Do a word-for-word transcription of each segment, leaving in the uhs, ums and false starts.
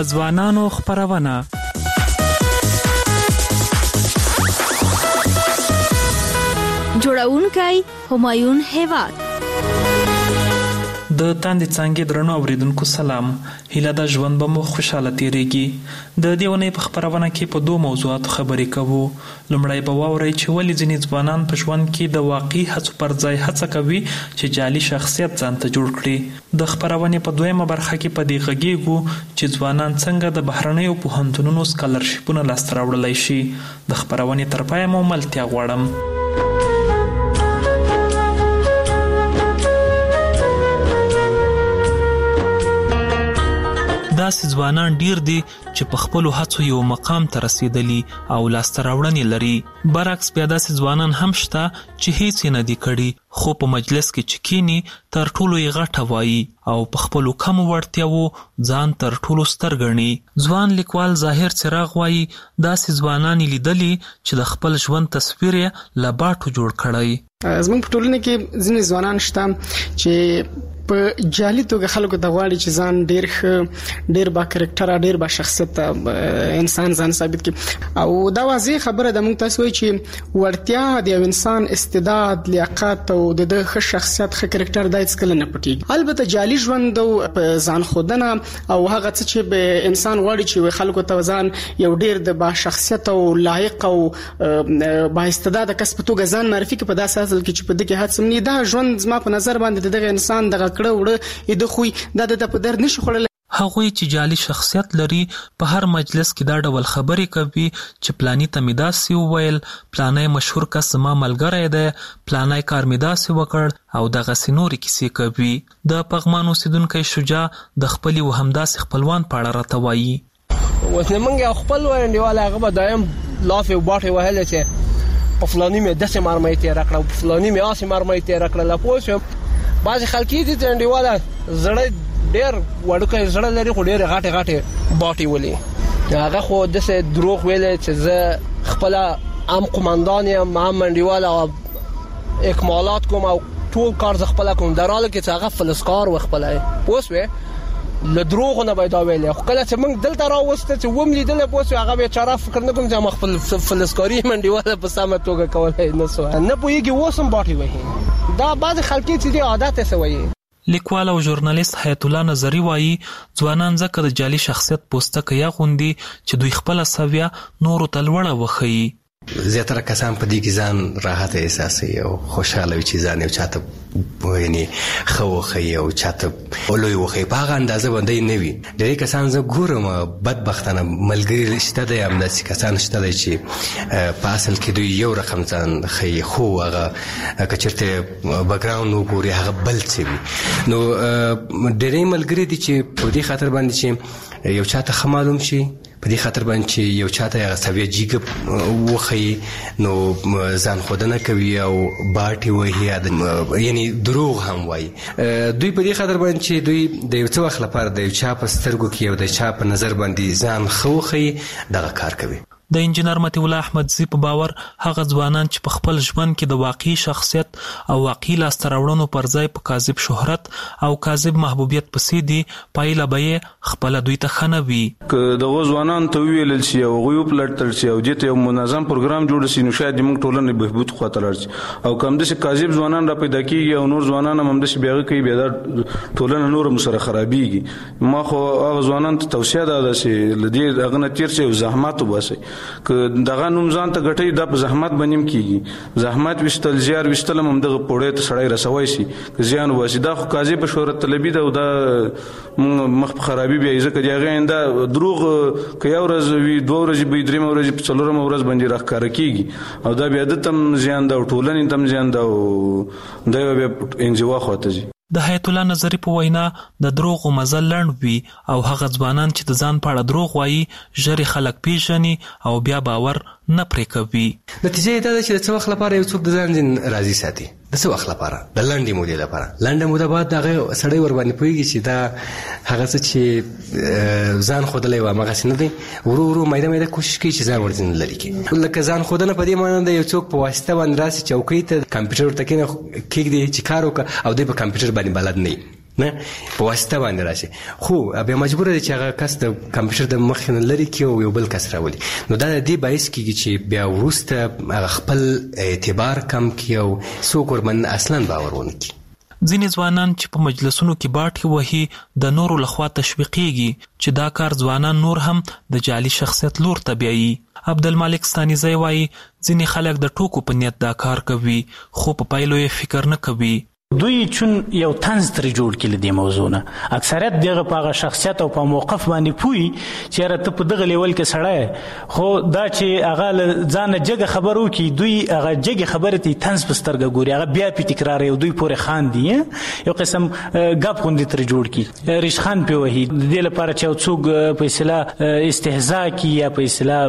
ځوانانو خپرونه. جوړونکی همایون هیواد. د تاندې څانګې درنو اوریدونکو سلام. هیله ده ژوند به مو خوشحاله تیریږي. د دې اونۍ په خپرونه کې په دوه موضوعاتو خبرې کوو. لومړی به واورئ چې ولې ځینې ځوانان په ژوند کې د واقعي هڅو پر ځای هڅه کوي چې جعلي شخصیت ځان ته جوړ کړي. د خپرونې په دویمه برخه کې په دې غږیږو چې ځوانان څنګه د بهرنیو پوهنتونونو سکالرشیپونه لاسته راوړلی شي. د خپرونې تر پایه مو ملتیا غواړم. داسې ځوانان ډیر دي چې په خپلو هڅو یو مقام ته رسیدلی او لاسته راوړنې لري. برعکس بیا داسې ځوانان هم شته چې هیڅ یې نه دي کړي، خو په مجلس کې چې کینی تر ټولو یې غټه وایي او په خپلو کمو وړتیاوو ځان تر ټولو ستر ګڼي. ځوان لیکوال ظاهر څراغ وایي داسې ځوانان یې لیدلي چې د خپل ژوند تصویر یې له باټو جوړ کړی. زموږ په ټولنه کې ځینې ځوانان شته چې په جعلي توګه خلکو ته غواړي چې ځان ډیر ښه، ډیر با کرکټره، ډیر با شخصیت انسان ځان ثابت کړي. او دا واضح خبره ده، موږ تاسو وایي چې ورتیا د یو انسان استعداد، لیاقت او د ښه شخصیت، ښه کرکټر دا هیڅ کله نه پټیږي. البته جعلي ژوند او ځان ښودنه او هغه څه چې به انسان غواړي چې خلکو ته ځان یو ډیر د با شخصیت او لایق او با استعداد کس په توګه ځان معرفي کړي، په داسې حال کې چې په دغه حادثه نه دا ژوند زما په نظر باندې دغه انسان دغه کړه وړه د خوې دا د په در نشي خړل. هغوی چې جعلي شخصیت لري په هر مجلس کې دا ډول خبرې کوي چې پلانی ته مې داسې وویل، پلانی مشهور کس زما ملګری دی، پلانی کار مې داسې وکړ او دغسې نورې کیسې کوي. د پغمان اوسیدونکی شجاع د خپلې و همداسې خپلوان په اړه راته وایي. اوس نه موږ یو خپل ونډیواله هغه به دایم لافې وباټې وهلې چې په فلاني مې داسې مرمۍ تېره کړه، په فلاني مې هسې مرمۍ تېره کړله. پوه شوم بعضې خلک یې دي چې انډیواله زړه ډېر وړوکی زړه لري خو ډېرې غټې غټې باټې ولي. هغه خو داسې دروغ ویلی چې زه خپله هم قمندان یم، هم انډیواله اکمالات کوم او ټول کار زه خپله کوم، در حاله کې چې هغه فلسکار و خپله. پوه شوې له دروغو نه به یې دا ویلی. خو کله چې موږ دلته راوسته چې وم لیدلی، پوه شوې هغه بیچاره فکر نه کوم چې ما خپل فلسکاري یم انډیواله په سمه توګه کولی نه سو نه پوهېږي اوس هم باټې وهي. دا بعضې خلکې چې دي عادت یې څه وایي. لیکوال او ژورنالیست حیات الله نظري وایي ځوانان ځکه د جعلي شخصیت پوستکی اغوندي چې دوی خپله سویه نورو ته لوړه وښیي. زیاتره کسان په دې کې ځان راحت احساسوي او خوشحاله وي چې ځان یو چاته یعنې ښه وښیي او چاته لوی وښیي، په هغه اندازه باندې نه وي. ډېری کسان زه ګورم بدبختانه ملګري شته دی، همداسې کسان شته دی چې په اصل کې دوی یو رقم ځان ښیي، خو هغه که چېرته بکګراونډ وګوري هغه بل څه وي. نو ډېری ملګري دي چې په دې خاطر باندې چې یو چاته ښه معلوم شي، په دې خاطر باندې چې یو چاته هغه سویه جیګه وښیي، نو ځان ښودنه کوي او باټې وهي، یعنې دروغ هم وایي. دوی په دې خاطر باندې چې دوی د یو څه وخت لپاره د یو چا په سترګو کې او د چا په نظر باندې ځان ښه وښیي دغه کار کوي. د انجینر مطیع الله احمدزي په باور هغه ځوانان چې په خپل ژوند کې د واقعي شخصیت او واقعي لاسته راوړنو پر ځای په کاذب شهرت او کاذب محبوبیت پسې دي، پایله به یې خپله دوی ته ښه نه وي. که دغه ځوانان ته وویلل شي او هغوی وپلټل شي او دې ته یو منظم پروګرام جوړ شي، نو شاید زموږ ټولنې بهبود خواته لاړ شي. او که همداسې کاذب ځوانان را پیدا کېږي او نور ځوانان هم همداسې بیا هغه کوي، بیا دا ټولنه نور هم سره خرابېږي. ما خو هغه ځوانانو ته توصیه دا ده چې له دې هغه نه تېر شي او زحمت وباسئ. که دغه نوم ځان ته ګټئ دا په زحمت باندې هم کېږي. زحمت ویستل، زیار ویستل هم همدغه پوړۍ ته سړی رسوی شي که زیان وباسي. دا خو کاذبه شهرت طلبي ده او دا مخ په خرابي بیایي، ځکه د هغې آینده دروغ که یو ورځ وي، دوه ورځې به وي، درېیمه ورځ په څلورمه ورځ باندې راښکاره کېږي او دا بیا ده ته هم زیان ده او ټولنې ته هم زیان ده او دا به بیا انزوا خواته ځي. د حیات الله نظري په وینا د دروغو مزل لنډ وي او هغه ځوانان چې د ځان په اړه دروغ وایي ژر خلک پیژني او بیا باور نه پرې کوي. نتیجه یې دا ده چې د څه وخت لپاره یو څوک د ځان ځین راضي ساتي، د څه وخت لپاره، د لنډې مودې لپاره. لنډه موده بعد هغه سړی ورباندې پوهېږي چې دا هغه څه چې ځان ښودلی و همغسې نه دی، ورو ورو میده میده کوشش کوي چې ځان ورځینې لرې کړي. لکه ځان ښودنه په دې معنی ده یو څوک په واسطه باندې راسي چوکۍ ته کمپیوټر ورته کښېږدي چې کار وکړه او دی په کمپیوټر باندې بلد نه وي، نه په واسطه باندې راشي، خو بیا مجبور دی چې هغه کس د کمپیوټر د مخ نه لري کې او یو بل کس راولي. نو دا د دې باعث کېږي چې بیا وروسته هغه خپل اعتبار کم کړي او څوک ورمن اصلا باور ونه کړي. ځینې ځوانان چې په مجلسونو کې باټې وهي د نورو لخوا تشویقېږي چې دا کار ځوانان نور هم د جعلي شخصیت لور ته بیایي. عبدالمالک ستانیزی وایي ځینې خلک د ټوکو په نیت دا کار کوي خو په پایلو یې فکر نه کوي. دوی چون یو طنز ترې جوړ کړي دې موضوع نه، اکثریت دغه په هغه شخصیت او په موقف باندې پوي چې یاره ته په دغه لیول کې سړی، خو دا چې هغه له ځانه جګه خبر وکړي دوی هغه جګې خبرې ته طنز په سترګه ګوري، هغه بیا پې تکراروي او دوی پورې خاندي، یو قسم ګپ غوندې ترې جوړ کړي، ریشخند پې وهي د دې لپاره چې یو څوک په اصطلاح استهزا کړي یا په اصطلاح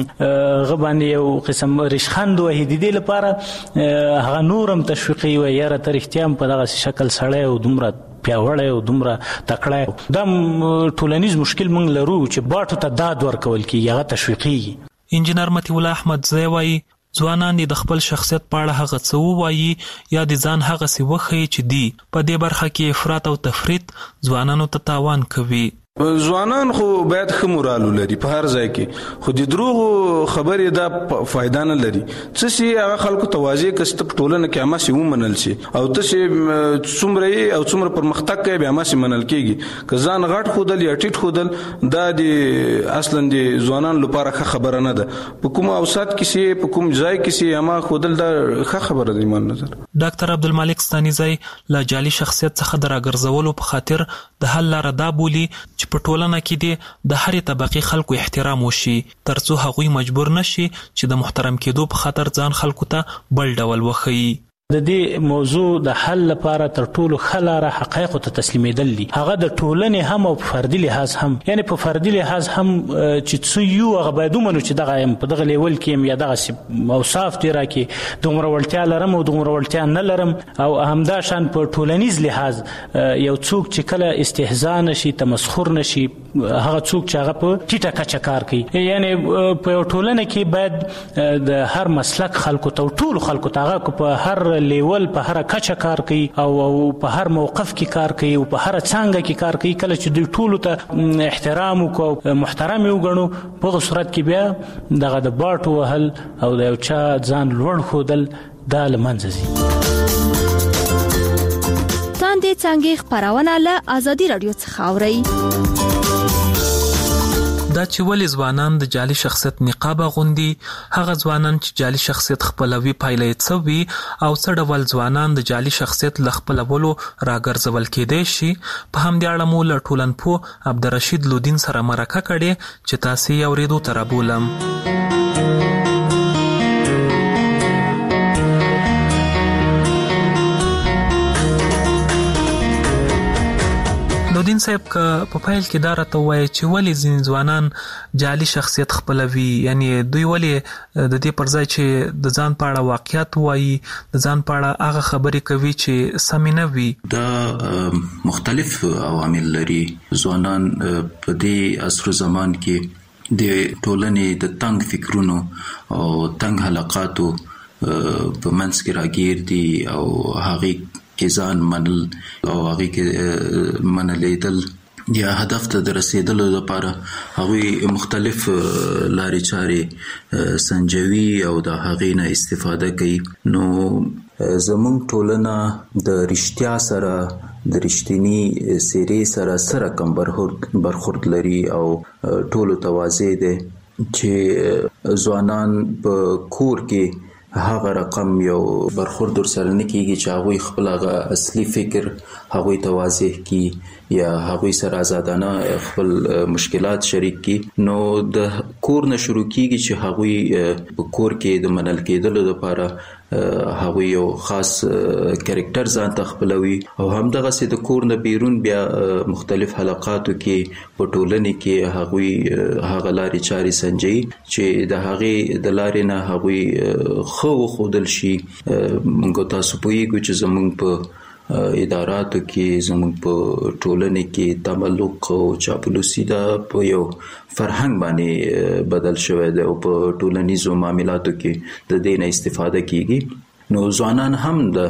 هغه باندې یو قسم ریشخند وهي، د دې لپاره هغه نور هم تشویقي وي یاره ته رښتیا په دغه شکل سړی او دومره پیاوړی او دومره تکړه. دا ټولنیز مشکل موږ لرو چې باټو ته داد ورکول کېږي، هغه تشویقېږي. انجینر مطیع الله احمدزی وایي ځوانان د خپل شخصیت په اړه هغه څه ووایي یا د ځان هغسې وښیي چې دی په دې برخه کې افراط او تفریط ځوانانو ته تاوان کوي. ځوانان خو باید ښه مورال ولري په هر ځای کې، خو د دروغو خبرې دا فایده نه لري. څه شي هغه خلکو ته واضح کړه چې ته په ټولنه کې هماسې ومنل شي او ته چې څومره یې او څومره پرمختګ کوې بیا هماسې منل کېږي. که ځان غټ ښودل یا ټیټ ښودل دا د اصلا د ځوانانو لپاره ښه خبره نه ده. په کوم اوسط کې سي په کوم ځای کې سي هما ښودل دا ښه خبره ده ایمان نظر. ډاکټر عبدالمالک ستانیزی له جعلي شخصیت څخه د راګرځولو په خاطر د حل لاره دا بولي په ټولنه کې دې د هرې طبقې خلکو احترام وشي ترڅو هغوی مجبور نشي چې د محترم کېدو په خاطر ځان خلکو ته بل ډول وښیي. د دې موضوع د حل لپاره تر ټولو ښه لاره حقایقو ته تسلیمېدل دي، هغه د ټولنې هم او په فردي لحاظ هم، یعنې په فردي لحاظ هم چې څه یو هغه باید ومنو چې دغه یم په دغه لیول کې یم یا دغسې اوصاف دې راکړي دومره وړتیا لرم او دومره وړتیا نه لرم، او همدا شان په ټولنیز لحاظ یو څوک چې کله استهزا نشي تمسخر نشي هغه څوک چې هغه په ټیټه کچه کار کوي، یعنې په یو ټولنه کې باید د هر مسلک خلکو ته ټولو خلکو ته هغه په هر لیول په هر کچه کار کوي او په هر موقف کې کار کوي او په هر څانګه کې کار کوي. کله چې دوی ټولو ته احترام وکړو محترم یې وګڼو په هغه صورت کې بیا دغه د باټو وهل او د یو چا ځان لوړ ښودل دا له منځه ځي. تاندې څانګې خپرونه له ازادي راډیو څخه اورئ. دا چې ولې ځوانان د جعلي شخصیت نقاب اغوندي، هغه ځوانان چې جعلي شخصیت خپلوي پایله یې څه وي او څه ډول ځوانان د جعلي شخصیت له خپلولو راګرځول کېدای شي، په همدې اړه مو له ټولنپوه عبدالرشید لودین سره مرکه کړې چې تاسې یې اورېدو ته رابولم. لودین صاحب که په پیل کې دا راته ووایي چې ولې ځینې ځوانان جعلي شخصیت خپلوي، یعنی دوی ولې د دې پر ځای چې د ځان په اړه واقعیت وایي د ځان په اړه هغه خبرې کوي چې سمې نه وي. دا مختلف عوامل لري. ځوانان په دې عصر زمان کې د ټولنې د تنګ فکرونو او تنګ حلقاتو په منځ کې راګیر دي او هغې کې ځان منل او هغې کې منلیدل یا هدف ته د رسیدلو لپاره هغوی مختلف لارې چارې سنجوي او د هغې نه استفاده کوي. نو زموږ ټولنه د رښتیا سره د رښتینی څېرې سره څه رقم برخورد لري او ټولو ته واضح دی چې ځوانان په کور کې هغه رقم یو برخورد در سره نه کېږي چې هغوی خپل هغه اصلي فکر هغوی ته واضح کی یا هغوی سره آزادانه خپل مشکلات شریک کی. نو د کور نه شروع کېږي چې هغوی په کور کې د منل کېدلو لپاره هغوی یو خاص کریکټر ځان ته خپلوي او همدغسې د کور نه بیرون بیا مختلف حلقاتو کې په ټولنې کې هغوی هغه لارې چارې سنجوي چې د هغې د لارې نه هغوی ښه وښودل شي. موږ تاسو پوهیږو چې زموږ په اداراتو کې زموږ په ټولنې کې تملق او چاپلوسي دا په یو فرهنګ باندې بدل شوی دی او په ټولنیزو معاملاتو کې د دې نه استفاده کیږي. نو ځوانان هم د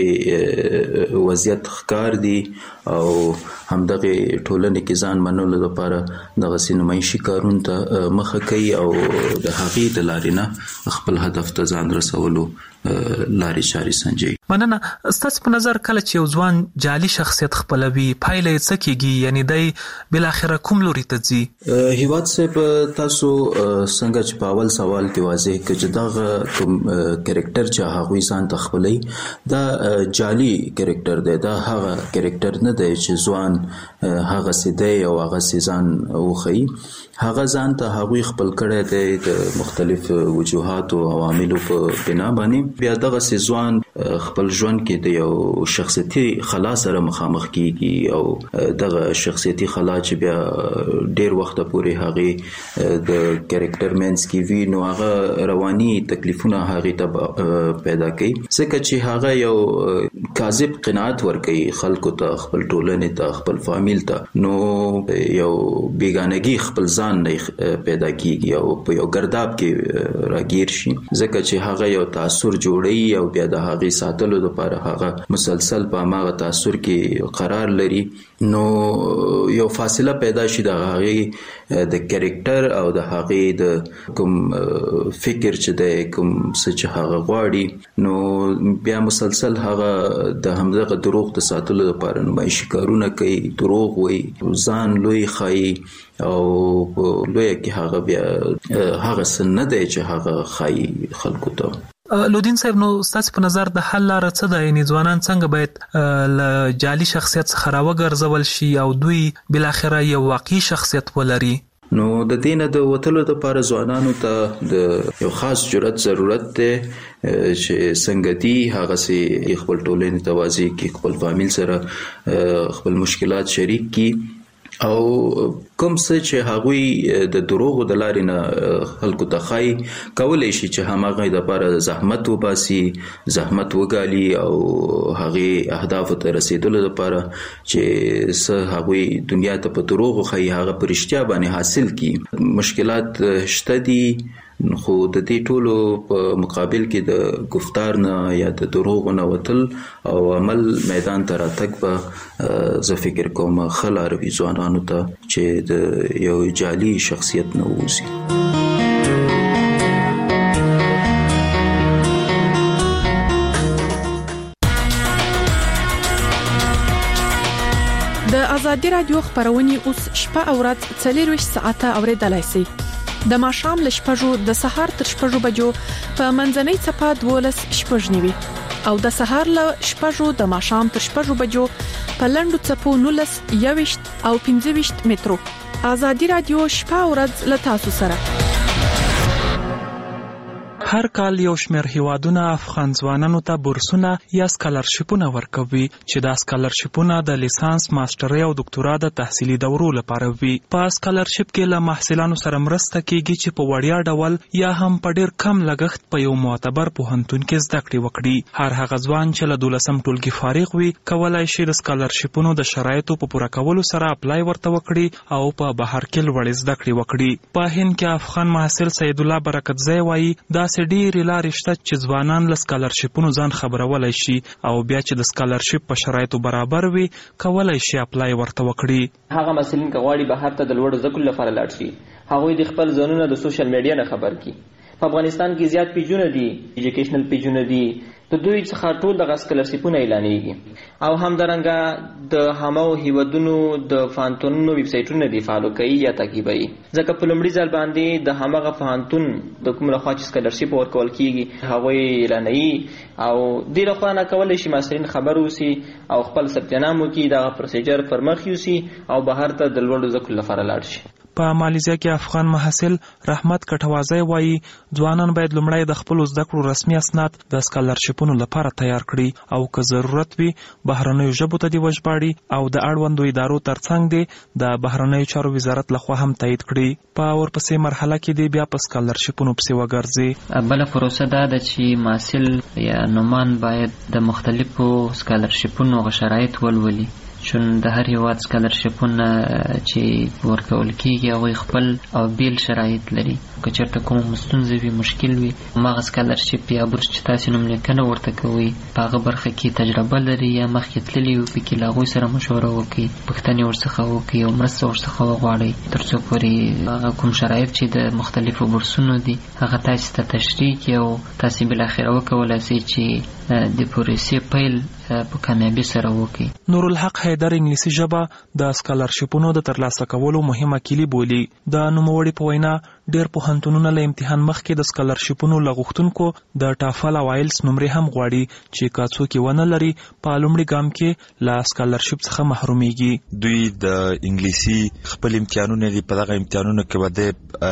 همدغه وضعیت ښکار دي او همدغه ټولنې کې ځان منلو لپاره دغه سینمایشي کارونو ته مخه کوي او د هغې د لارې نه خپل هدف ته ځان رسولو لارې چارې سنجوي. مننه. ستاسو په نظر کله چې یو ځوان جعلي شخصیت خپلوي پایله یې څه کیږي؟ یعنی دی بالاخره کوم لوري ته ځي؟ هیواد صاحب تاسو څنګه چې په اول سوال کې واضح کړ چې دغه کوم کریکټر چې هغوی ځان ته خپلوي دا جعلي کریکټر دی، دا هغه کریکټر نه دی چې ځوان هغه سي دی او هغه سي ځان وښيي. هغه ځان ته هغوی خپل کړی دی د مختلف وجوهاتو او عواملو په بنا باندې. بیا دغه سي ځوان خپل ژوند کې د یو شخصیتي خلا سره مخامخ کیږي او دغه شخصیتي خلا چې بیا ډیر وخت پورې هغه د کریکټر مینس کې وی نو هغه رواني تکلیفونه هغه ته پیدا کوي، ځکه چې هغه یو کاذب قناعت ورکوي خلکو ته، خپل ټولنې ته، خپل فامیل ته. نو یو بیگانگی خپل ځان نه پیدا کیږي او په یو ګرداب کې راګیر شي، ځکه چې هغه یو تاثر جوړي او بیا د هغې ساتلو لپاره هغه مسلسل په هماغه تاثر کې قرار لري. نو یو فاصله پیدا شي د هغې د کریکټر او د هغې د کوم فکر چې دی، کوم څه چې هغه غواړي، نو بیا مسلسل هغه د همدغه دروغ د ساتلو لپاره نمایشي کارونه کوي، دروغ وایي، ځان لوی ښایي او لویه کې هغه بیا هغه څه نه دی چې هغه ښایي خلکو ته. لودین صاحب، نو ستاسو په نظر د حل لاره څه ده؟ یعنې ځوانان څنګه باید له جعلي شخصیت څخه راوګرځول شي او دوی بالاخره یو واقعي شخصیت ولري؟ نو د دې نه د وتلو لپاره ځوانانو ته د یو خاص جرأت ضرورت دی چې څنګه دي هغسې خپل ټولنې ته واضح کړي، خپل فامیل سره خپل مشکلات شریک کړي او کوم څه چې هغوی د دروغو د لارې نه خلکو ته ښایي کولی شي چې هماغه دپاره زحمت وباسي، زحمت وګالي او هغې اهدافو ته رسېدلو لپاره چې څه هغوی دنیا ته په دروغو ښایي هغه په رښتیا باندې حاصل کړي. مشکلات شته دي، خو د دې ټولو په مقابل کې د گفتار نه یا د دروغو نه وتل او عمل میدان ته راتګ به زه فکر کوم ښه لاره وي ځوانانو ته چې د یو جعلي شخصیت نه ووځي. د ازادي راډیو خبرونه اوس شپه او ورځ څلور ساعته اوریدلای شئ. د ماښام له شپږو د سهار تر شپږو بجو په منځنۍ څپه دولس شپږ نیوي او د سهار له شپږو د ماښام تر شپږو بجو په لنډو څپو نولس یويشت او پنځه ویشت مترو. ازادي راډیو شپه او ورځ له تاسو سره. هر کال یو شمېر هیوادونه افغان ځوانانو ته بورسونه یا سکالرشیپونه ورکوي چې دا سکالرشیپونه د لیسانس، ماسترۍ او دکتورا د تحصیلي دورو لپاره وي. په سکالرشیپ کې له محصلانو سره مرسته کیږي چې په وړیا ډول یا هم په ډیر کم لګښت په یو معتبر پوهنتون کې زده کړې وکړي. هر هغه ځوان چې له دولسم ټولګي فارغ وي کولای شي د سکالرشیپونو د شرایطو په پوره کولو سره اپلای ورته وکړي او په بهر کې لوړې زده کړې وکړي. په هند کې افغان محصل سید الله برکتزی وایي داسې ډېرې لارې شته چې ځوانان له سکالرشیپونو ځان خبرولای شي او بیا چې د سکالرشیپ په شرایطو برابر وي کولای شي اپلای ورته وکړي. هغه محصلین که غواړي بهر ته د لوړو زده کړو لپاره لاړ شي هغوی د خپل ځانونه د سوشل میډیا نه خبر کړي. په افغانستان کې زیات پیجونه دي، ایجوکیشنل پیجونه دي، د دوی څخه ټول دغه سکالرشیپونه اعلانېږي او همدارنګه د هماغو هیوادونو د پوهنتونونو ویب سایټونه دي فالو کوي یا تعقیبوي، ځکه په لومړي ځل باندې د هماغه پوهنتون د کوم لخوا چې سکالرشیپ ورکول کیږي هغوی اعلانوي او دې لخوا نه کولی شي محصلین خبر اوسي او خپل ثبت نام وکړي، دغه پروسیجر پر مخ یوسي او بهر ته د لوړو زده کړو لپاره لاړ شي. په مالیزیا کې افغان محصل رحمت کټوازی وایي ځوانان باید لومړی د خپلو زده کړو رسمي اسناد د سکالرشیپونو لپاره تیار کړي او که ضرورت وي بهرنیو ژبو ته دې وژباړي او د اړوندو ادارو ترڅنګ دې د بهرنیو چارو وزارت لخوا هم تایید کړي. په ورپسې مرحله کې دې بیا په سکالرشیپونو پسې وګرځي. بله پروسه دا ده چې محصل یا نومان باید د مختلفو سکالرشیپونو غ شرایط ولولي چون د هر هیواد سکالرشپونه چې ورکول کیږي هغوی خپل او بیل شرایط لري. که چېرته کومه ستونزه وي، مشکل وي، هماغه سکالرشپ یا بورس چې تاسې نوم لیکنه ورته کوئ په هغه برخه کې تجربه لري یا مخکې تللي وي، پکې له هغوی سره مشوره وکړئ، پوښتنې ورڅخه وکړئ او مرسته ورڅخه وغواړئ تر څو پورې هغه کوم شرایط چې د مختلفو بورسونو دي هغه تاسې ته تشریح کړي او تاسې بالاخره وکولی سئ چې د پروسې پیل په کامیابی سره وکړي. نورالحق حیدر انګلیسي ژبه د سکالرشپونو د ترلاسه کولو مهمه کلي بولي. د نوموړي په وینا ډېر پوهنتونونه له امتحان مخکې د سکالرشپونو له غوښتونکو د ټافل او آیلس نمرې هم غواړي چې که څوک یې ونه لري په لومړي ګام کې له سکالرشپ څخه محرومیږي. دوی د انګلیسي خپل امتحانونه دي، په دغه امتحانونو کې به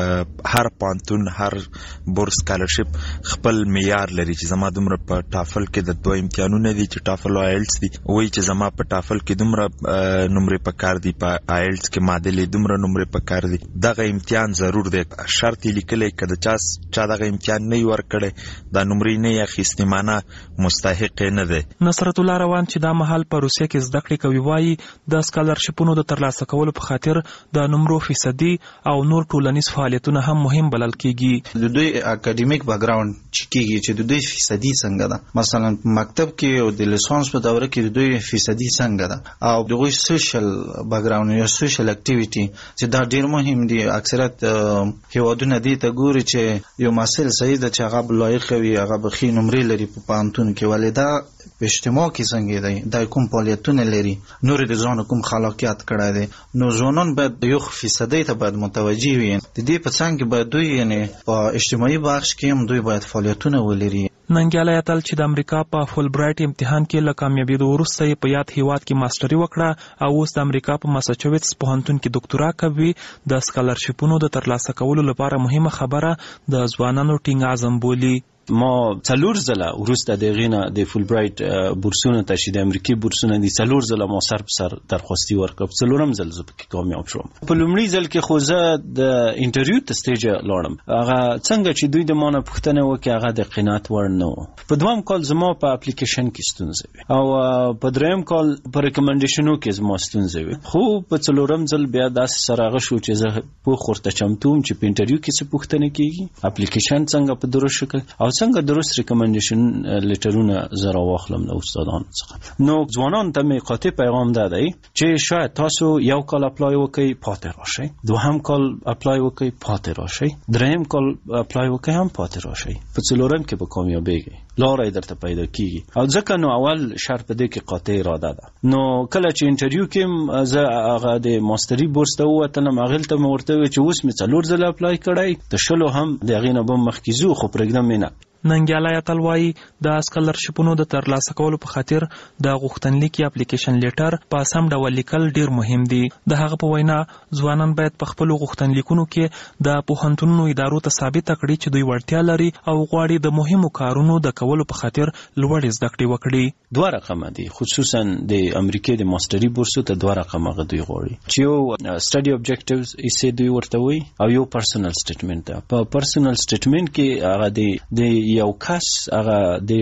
د هر پوهنتون هر بورس سکالرشپ خپل معیار لري چې زما دومره په ټافل کې د دوه امتحانونه دي چې ټافل او آیلس دي، وایي چې زما په ټافل کې دومره نمرې پکار دي، په آیلس کې معادلې دومره نمرې پکار دي. دغه امتحان ضرور دی، شرط یې لیکلی که د چا چا دغه امتحان نه وي ورکړی دا نمرې نه یې اخیستې معنه مستحق یې نه دی. نصرت الله روان چې دا مهال په روسیه کې زده کړې کوي وایي د سکالرشپونو د ترلاسه کولو په خاطر د نمرو فیصدي او نور ټولنیز فعالیتونه هم مهم بلل کېږي. د دوی اکاډمیک بیکګراوند چې کېږي چې د دوی فیصدي څنګه ده، مثلا مکتب کې او د لیسانس په دوره کې د دوی فیصدي څنګه ده، او دغوی سوشل بیکګراوند یا سوشل اکټیویټي چې دا ډېر مهم دي. اکثریت هیوادونه دې ته ګوري چې یو محصل صحیح ده چې هغه به لایق وي، هغه به ښې نمرې لري په پوهنتون کې، ولې دا په اجتماع کې څنګه دی، دا کوم فعالیتونه لري، نور د ځان کوم خلاقیت کړی دی. نو ځوانان باید یو فیصدي ته باید متوجه وي. د دې په څنګ کې باید دوی یعنی په اجتماعي بخش کې هم دوی باید فعالیتونه ولري. ننګیالی اتل چې د امریکا په فول برایټ امتحان کې له کامیابېدو وروسته یې په یاد هیواد کې ماسټري وکړه او اوس د امریکا په ماساچوټس پوهنتون کې ډاکټورا کوي. د سکالرشپونو د ترلاسه کولو لپاره مهمه خبره د ځوانانو ټینګ عزم بولي. ما څلور ځله وروسته د هغې نه د فول برایټ بورسونو ته چې د امریکې بورسونه دي څلور ځله ما سر په سر درخواستي ورکړه، په څلورم ځل زه پکې کامیاب شوم. په لومړي ځل کې خو زه د انټرویو ته سټیجه لاړم، هغه څنګه چې دوی د ما نه پوښتنه وکړې هغه د قناعت وړ نه و. په دویم کال زما په اپلیکیشن کې ستونزه وي او په دریم کال په ریکمنډیشنو کې زما ستونزه وي، خو په څلورم ځل بیا داسې سره هغه شو چې زه پوخ ورته چمتو وم چې په انټرویو کې څه پوښتنې کېږي، اپلیکیشن څنګه په درست شکل او څنګه درست ریکمنډیشن لیټرونه زه راواخلم له استادانو څخه. نو ځوانانو ته مې قاطع پیغام دا دی چې شاید تاسو یو کال اپلای وکړئ پاتې راشئ، دوهم کال اپلای وکړئ پاتې راشئ، دریم کال اپلای وکړئ هم پاتې راشئ، په څلورم کې به کامیابیږئ، لاره یې درته پیدا کیږي. او ځکه نو اول شرط په دې کې قاطع اراده ده. نو کله چې انټرویو کې زه هغه د ماستري بورس ته ووتلم، هغې ته مې ورته وویل چې اوس مې څلور ځله اپلای کړی، د شلو هم د هغې نه به مخکې ځو، خو پرېږدم یې نه. ننګیالی اتل وایي د سکالرشپونو د ترلاسه کولو په خاطر د غوښتنلیک یا اپلیکیشن لیټر په سم ډول لیکل ډیر مهم دي. د هغه په وینا ځوانان باید په خپلو غوښتنلیکونو کې د پوهنتونونو ادارو ته ثابته کړي چې دوی وړتیا لري او غواړي د مهمو کارونو د کولو په خاطر لوړې زده کړې وکړي. دوه رقمه دي، خصوصا د امریکې د ماستري بورسو ته دوه رقمه هغه دوی غواړي چې یو سټډي اوبجیکټیوز یې دوی ورته وایي او یو پرسنل سټیټمنټ ده. په پرسنل سټیټمنټ کې هغه د یو کس هغه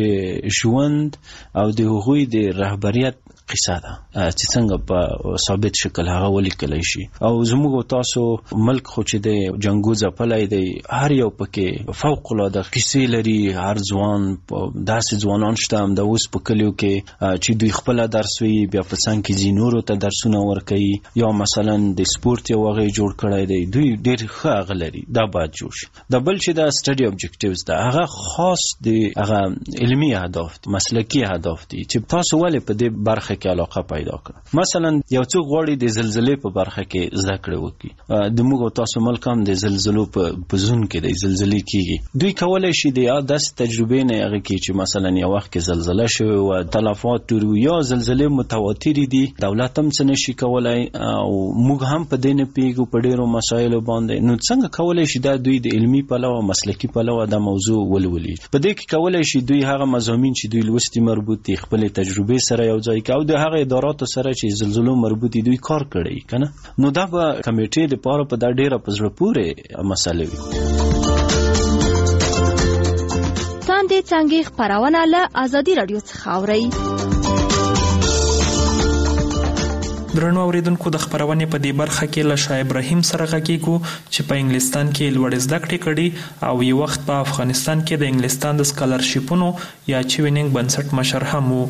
د ژوند او د هغوی د رهبریت قصه ده چې څنګه په ثابت شکل هغه ولیکلی شي. او زموږ تاسو ملک خو چې د جنګو ځپلی دی، هر یو پکې فوق العاده قصې لري. هر ځوان داسې ځوانان شته هم د اوس په کلیو کې چې دوی خپله درس وي، بیا په څنګ کې ځي نورو ته درسونه ورکوي، یا مثلا د سپورت یو هغه جوړ کړی دی، دوی ډېر ښه هغه لري، دا باید جوړ شي. د بل چې دا سټډي اوبجیکټیوز ده هغه خاص د هغه علمي اهداف دي، مسلکي اهداف دي چې تاسو ولې په دې برخه کې علاقه پیدا کړه. مثلا یو څوک غواړي د زلزلې په برخه کې زده کړې وکړي، د موږ تاسو ملک هم د زلزلو په زون کې د زلزلې کېږي، دوی کولی شي د داسې تجربې نه هغه کې چې مثلا یو وخت کې زلزله شوې وه، تلفات ډېر وي، یا زلزلې متواترې دي، دولت هم څه نشي کولی او موږ هم په دې نه پوهېږو په ډېرو مسایلو باندې. نو څنګه کولی شي دا دوی د علمي پلوه مسلکي پلوه دا موضوع ولولي؟ په دې کې کولی شي دوی هغه مضامین چې دوی لوستي مربوط دي خپلې تجربې سره یو ځای کړي او د هغه اداراتو سره چې زلزلو مربوط دي دوی کار کړی کنه. نو دا به کمیټې لپاره په دا ډیره په زړه پورې مسله وي. تاندې څنګه خبرونه له ازادي رادیو څخه اوري. درنو اوریدونکو د خبرونې په دې برخه کې له شاه ابراهیم سره غږیږو چې په انګلستان کې لوړې زده کړې کړي او یو وخت په افغانستان کې د انګلستان د سکالرشیپونو یا چوینینګ بنسټ مشر هم وو.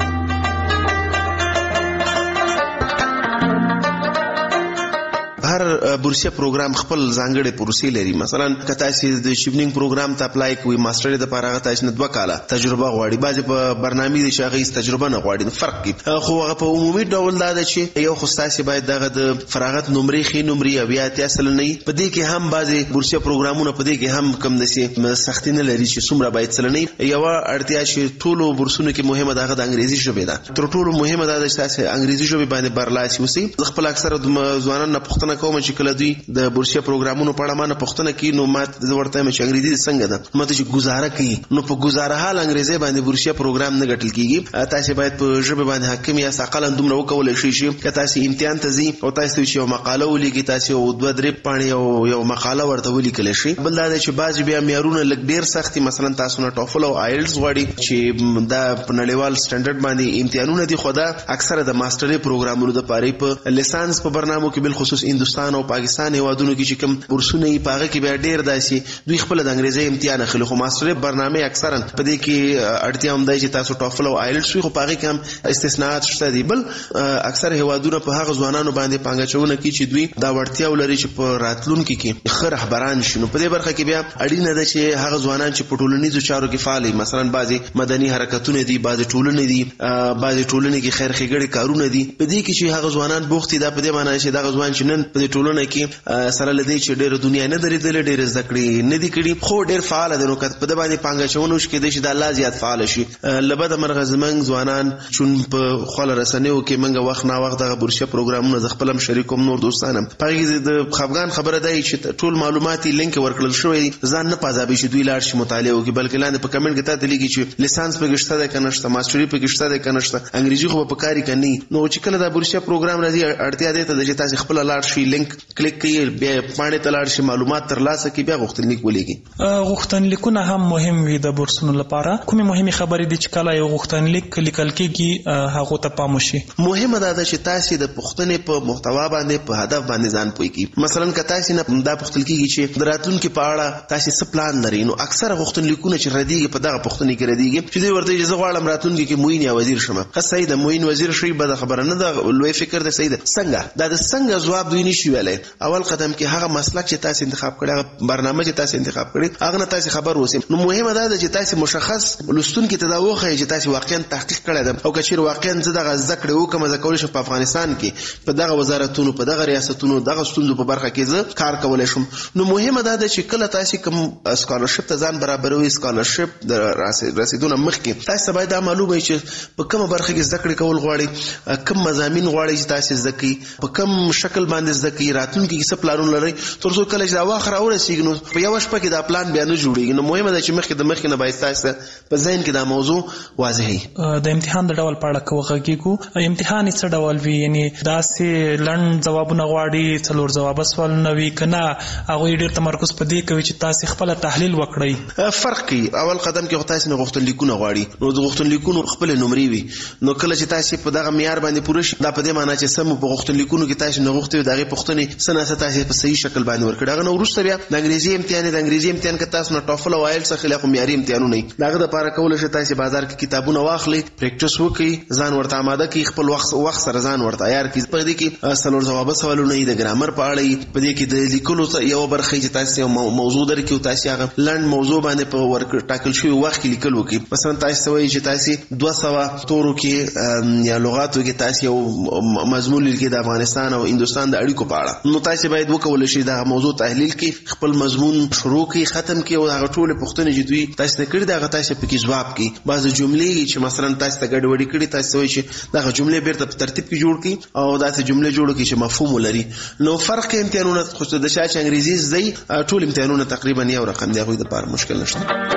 هر بورسیه پروګرام خپل ځانګړي پروسې لري. مثلا که تاسو د شیپنینګ پروګرام ته اپلای کوئ ماستر د لپاره تاسو نه دوه کاله تجربه غواړي، بعضې په برنامې د شاغي تجربه نه غواړي، فرق کوي. خو هغه په عمومي ډول دا ده چې یو خو تاسو باید دغه د فراغت نمرې خې نمرې او یا اتیا سلنه په دې کې هم بعضې بورسیه پروګرامونه په دې کې هم کم داسې سختي نه لري چې څومره باید سلنه. یوه اړتیا چې ټولو بورسونو کې مهمه ده هغه د انګریزي ژبې ده. تر ټولو مهمه دا ده چې تاسو انګریزي ژبې باندې برلاسي اوسئ. زه خپل اکثره ځوانان نه پوښتنه کوم چې کله دوی د بورسیه پروګرامونو په اړه مانه پوښتنه کوي نو ماته زه ورته وایم چې انګریزي څنګه ده، ماته چې ګزاره کوي نو په ګزاره حال انګریزي باندې بورسیه پروګرام نه ګټل کیږي. تاسو باید په ژبه باندې حاکم یا اقل دومره وکولای شئ چې تاسو امتحان ته ځئ او تاسو چې یو مقاله ولیکئ، تاسو دوه درې پاڼې او یو مقاله ورته ولیکلی شئ. بل دا چې بعضې بیا معیارونه لږ ډېر سخت دي، مثلا تاسو نه ټوفل او آیلټس غواړي چې دا په نړیوال سټنډرډ باندې امتحانونه دي، خو دا اکثره د ماسترۍ پروګرامونو دپاره په لیسانس په برنامو کې بالخصوص هندوستان او پاکستان هیوادونو کې چې کوم بورسونه یې په هغه کې بیا ډېر داسې دوی خپله د انګریزۍ امتحان اخلي. خو ماسترۍ برنامې اکثرا په دې کې اړتیا هم دی چې تاسو ټوفل او آیلټس وي، خو په هغې کې هم استثناءات شته دي. بل اکثر هیوادونه په هغه ځوانانو باندې پانګه اچونه کوي چې دوی دا وړتیا ولري چې په راتلونکي کې ښه رهبران شي. نو په دې برخه کې بیا اړینه ده چې هغه ځوانان چې په ټولنیزو چارو کې فعال وي، مثلا بعضې مدني حرکتونه دي، بعضې ټولنې دي، بعضې ټولنې کې خیر ښېګړې کارونه دي. په دې کې چې هغه ځوانان بوخت دي، دا په دې معنی چې دغه ځوان چې نن په دې ټولنه کې سره له دې چې ډېره دنیا نه ده لیدلې، ډېرې زده کړې نه دي کړي، خو ډېر فعاله دی، نو که په ده باندې پانګه اچونه وشي کېدای شي دا لا زیات فعاله شي. له بده مرغه زموږ ځوانان چون په خواله رسنیو کې موږ وخت ناوخت دغه بورسیه پروګرامونه زه خپل هم شریک کوم، نور دوستان هم په هغې کې د خفګان خبره دا چې ټول معلومات یې لینک ورکړل شوی، ځان نه پازابي چې دوی لاړ شي مطالعه وکړي، بلکې لاندې په کمنټ کې تا ته لیکي چې لیسانس پکې شته دی که نه شته، ماسټري پکې شته دی که نه شته، انګریزي خو به په کار یې که نه. نو چې کله دا بورسیه پروګرام راځي اړتیا دې ته ده چې تاسې خپله لاړ شئ، لینک کلیک کړئ، بیا پاڼې ته لاړ شئ، معلومات ترلاسه کړئ، بیا غوښتنلیک ولیکئ. غوښتنلیکونه هم مهم وي د بورسونو لپاره. کومې مهمې خبرې دي چې کله یو غوښتنلیک لیکل کېږي هغو ته پام وشي؟ مهمه دا ده چې تاسې د پوښتنې په محتوا باندې په هدف باندې ځان پوه کړئ. مثلا که تاسې نه دا پوښتل کېږي چې د راتلونکي په اړه تاسې څه پلان لرئ، نو اکثره غوښتنلیکونه چې ردېږي په دغه پوښتنې کې ردېږي چې دوی ورته وایي زه غواړم راتلونکي کې معین یا وزیر شم. ښه صحیح ده، معین وزیر شئ، بده خبره نه ده، لوی فکر ده، صحیح ده. څنګه دا د څنګه ځواب دوی نشي ویلی. اول قدم کې هغه مسلک چې تاسې انتخاب کړی، هغه برنامه چې تاسې انتخاب کړی، هغه نه تاسې خبر اوسئ. نو مهمه دا ده چې تاسې مشخص لوستونکي ته دا وښایئ چې تاسې واقعا تحقیق کړی ده، او که چېرې واقعا زه دغه زده کړې وکړم، زه کولی شم په افغانستان کې په دغه وزارتونو، په دغه ریاستونو، دغه ستونزو په برخه کې زه کار کولی شم. نو مهمه دا ده چې کله تاسې کوم سکالرشپ ته ځان برابروئ، سکالرشپ د رسېدو نه مخکې تاسې ته باید دا معلوم وي چې په کومه برخه کې زده کړې کول غواړئ، کوم مضامین غواړئ چې تاسې زده کړئ، په کوم شکل باندې زده کړئ، راتلونکي کې څه پلانونه لرئ، تر څو کله چې دا وخت راورسېږي نو په یوه شپه کې دا پلان بیا نه جوړېږي. نو مهمه ده چې مخکې د مخکې نه باید تاسې په ذهن کې دا موضوع واضح وي. د امتحان د ډول په اړه که وغږېږو، امتحان یې څه ډول وي؟ یعنې داسې لنډ ځوابونه غواړي، څلور ځوابه سوالونه وي، که نه هغوی ډېر تمرکز په دې کوي چې تاسې خپله تحلیل وکړئ؟ فرق کوي. اول قدم کې خو تاسې نه غوښتنلیکونه غواړي، نو د غوښتنلیکونو خپلې نمرې وي. نو کله چې تاسې په دغه معیار باندې پوره شي، دا په دې معنا چې څه مو په غوښتنلیکونو کې تاسې نه غوښتي وي، د هغې پوښتنې څه نه څه تاسې په صحیح شکل باندې ورکړي. هغه نه وروسته بیا د انګریزي امتحان د انګریزي امتحان که تاسو نه ټوفل او آیلټس اخلي، خو معیاري امتحانونه وي، د هغه دپاره کولی شئ تاسې بازار کې کتابونه واخلئ، پریکټس وکړئ، ځان ورته اماده کړئ، خپل وخت وخت سره ځان ورته عیار کړئ. په دې کې څلور ځوابه سوالونه وي، د ګرامر په اړه وي، په دې کې د لیکلو یوه برخه چې تاسې یو موضوع درکړي او تاسې هغه لنډ موضوع باندې په ټاکل شوي وخت کې لیکل وکړي. مثلا تاسې ته وایي چې تاسې دوه سوه تورو کې یا لغاتو کې تاسې یو مضمون لیکئ د افغانستان او هندوستان د اړیکو په اړه، نو تاسې باید وکولی شئ دغه موضوع تحلیل کړئ، خپل مضمون شروع کړئ، ختم کړئ، او هغه ټولې پوښتنې چې دوی تاسې ته کړي دي هغه تاسې پکې ځواب کړئ. بعضې جملې چې مثلا تاسې ته ګډوډي کړي، تاسې ته وایي چې دغه جملې بیرته په ترتیب کې جوړ کړئ او داسې جملې جوړ کړئ چې مفهوم ولري. نو فرق کې امتحانونه، خو د چا چې انګریزي زده وي ټول امتحانونه تقریبا یو رقم دي، هغوی دپاره مشکل نشته.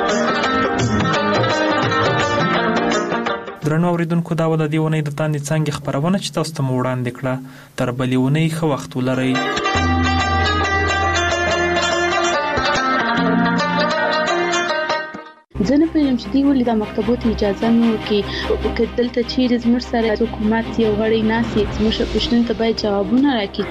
درنو اوریدونکو، دا و د دې اونۍ د تاندې څانګې خپرونه چې تاسو ته مو وړاندې کړه. تر بلې اونۍ ښه وخت ولرئ. زه نه پوهیږم چې دوی ولې د مکتبو ته اجازه نه ورکوي. که دلته چیرې زموږ سره حکومت یو غړی ناست وي زموږ پوښتنو ته باید جوابونه راکړي.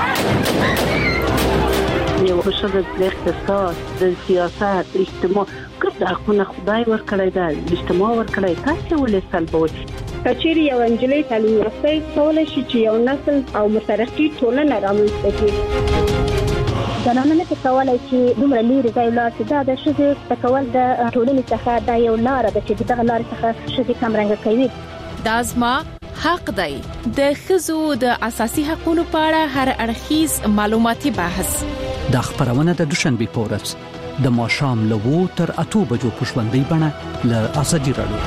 یو ښه د اقتصاد د سیاست اجتماع کوم د حقونه خدای ورکړی دی اجتماع ورکړی تاسو ولې سلبوي. کچېرې یو انجلۍ تعلیم یافته کولای شي چې یو نسل او مترقي ټولنه رامنځته کړي. زنانه نه کولای چې دومره لري ځای لاړ شي. دا د ښځې تکول د ټولنې څخه دا یو لاره ده چې دغه لارې څخه ښځې کمرنګه کوي. دا زما حق دی. د ښځو د اساسي حقوقو په اړه هر اړخیز معلوماتي بحث د خبرونه د دوشنبه په ورځ د ماښام له وو تر اتو بجو په ژوندۍ بڼه له ازادي راډیو.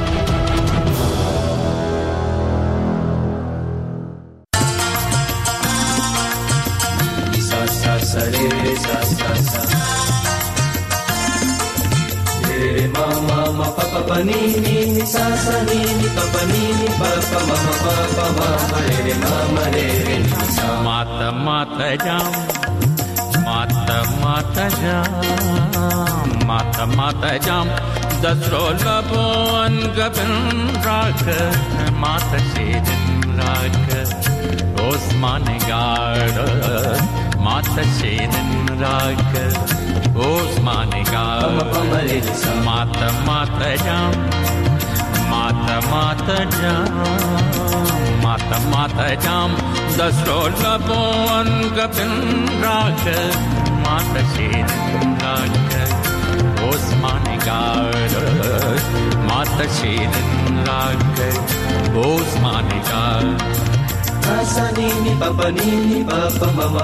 Mama, mama, papa, panini, ni sasa nini, papa nini, papa, mama, papa, mama, re, mama, re, re, ni sa. Mata, mata jam, mata, mata jam, mata, mata jam. Dasro labon gabin rak, mata shedin rak, Osman gard, mata shedin rak. Osman gard, mata mata jam, mata mata jam, mata mata jam. Dasro labon gabin rak, mata shedin rak. Osman gard, mata shedin rak. Osman gard. Sasa nini, papa nini, papa mama.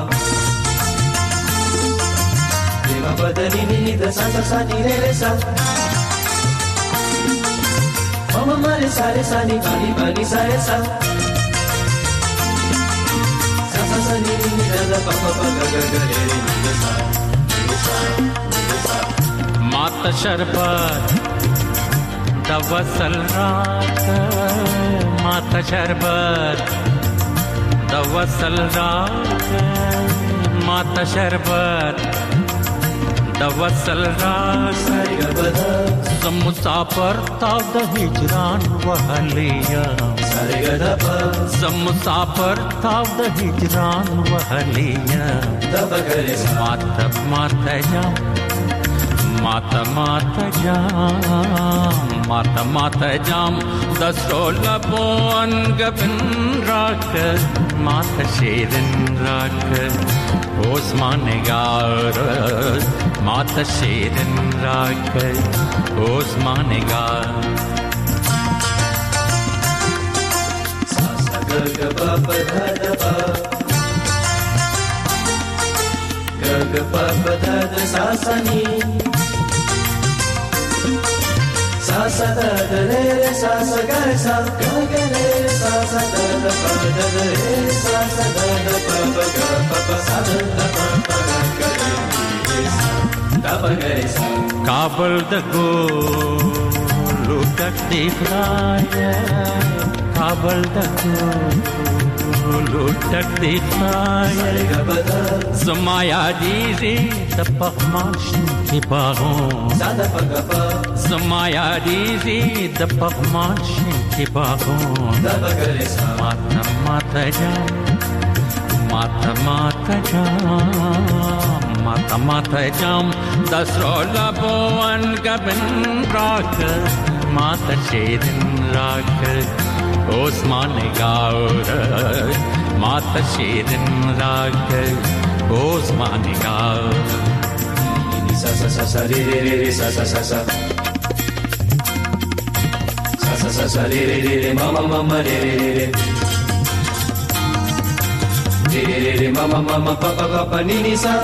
Papa da ni ni da sa sa sa ni re re sa. Mama ma re sa re sa ni pa ni pa ni sa re sa. Sa sa sa ni ni da da pa pa pa ga ga ga re re ni da sa. Ni sa ni sa. Mata sharbat da wasal raat, mata sharbat da wasal raat, mata sharbat da wasal raat. Zam musafir tav da hijran wahliya, zam musafir tav da hijran wahliya. Mata mata jam, mata mata jam, mata mata jam. Dasro labon gabin rak, mata shedin rak. Osman gard, mata shedin rak. Osman gard. Sa sa ga ga pa pa da da pa, ga ga pa pa da da sa sa ni. Sa sa da da re re sa sa ga re sa, ga ga re sa sa da da pa da da re sa sa da da pa pa ga pa pa sa da da pa pa ga ga re sa da pa ga re sa. Kabul da go lutak dikhaya, Kabul da go lutak dikhaya. Zamaya dizi da pakhmash ki bagon, Zamaya dizi da pakhmash ki bagon. Mata mata jam, mata mata jam, mata mata jam. Dasro labon gabin rak, mata shedin rak. Osman gard, mata shedin rak. Osman gard. Sa sa sa sa re re re re sa sa sa sa. Sa sa sa sa re re re re mama mama re re re re. Re re re re mama mama papa papa ni ni sa.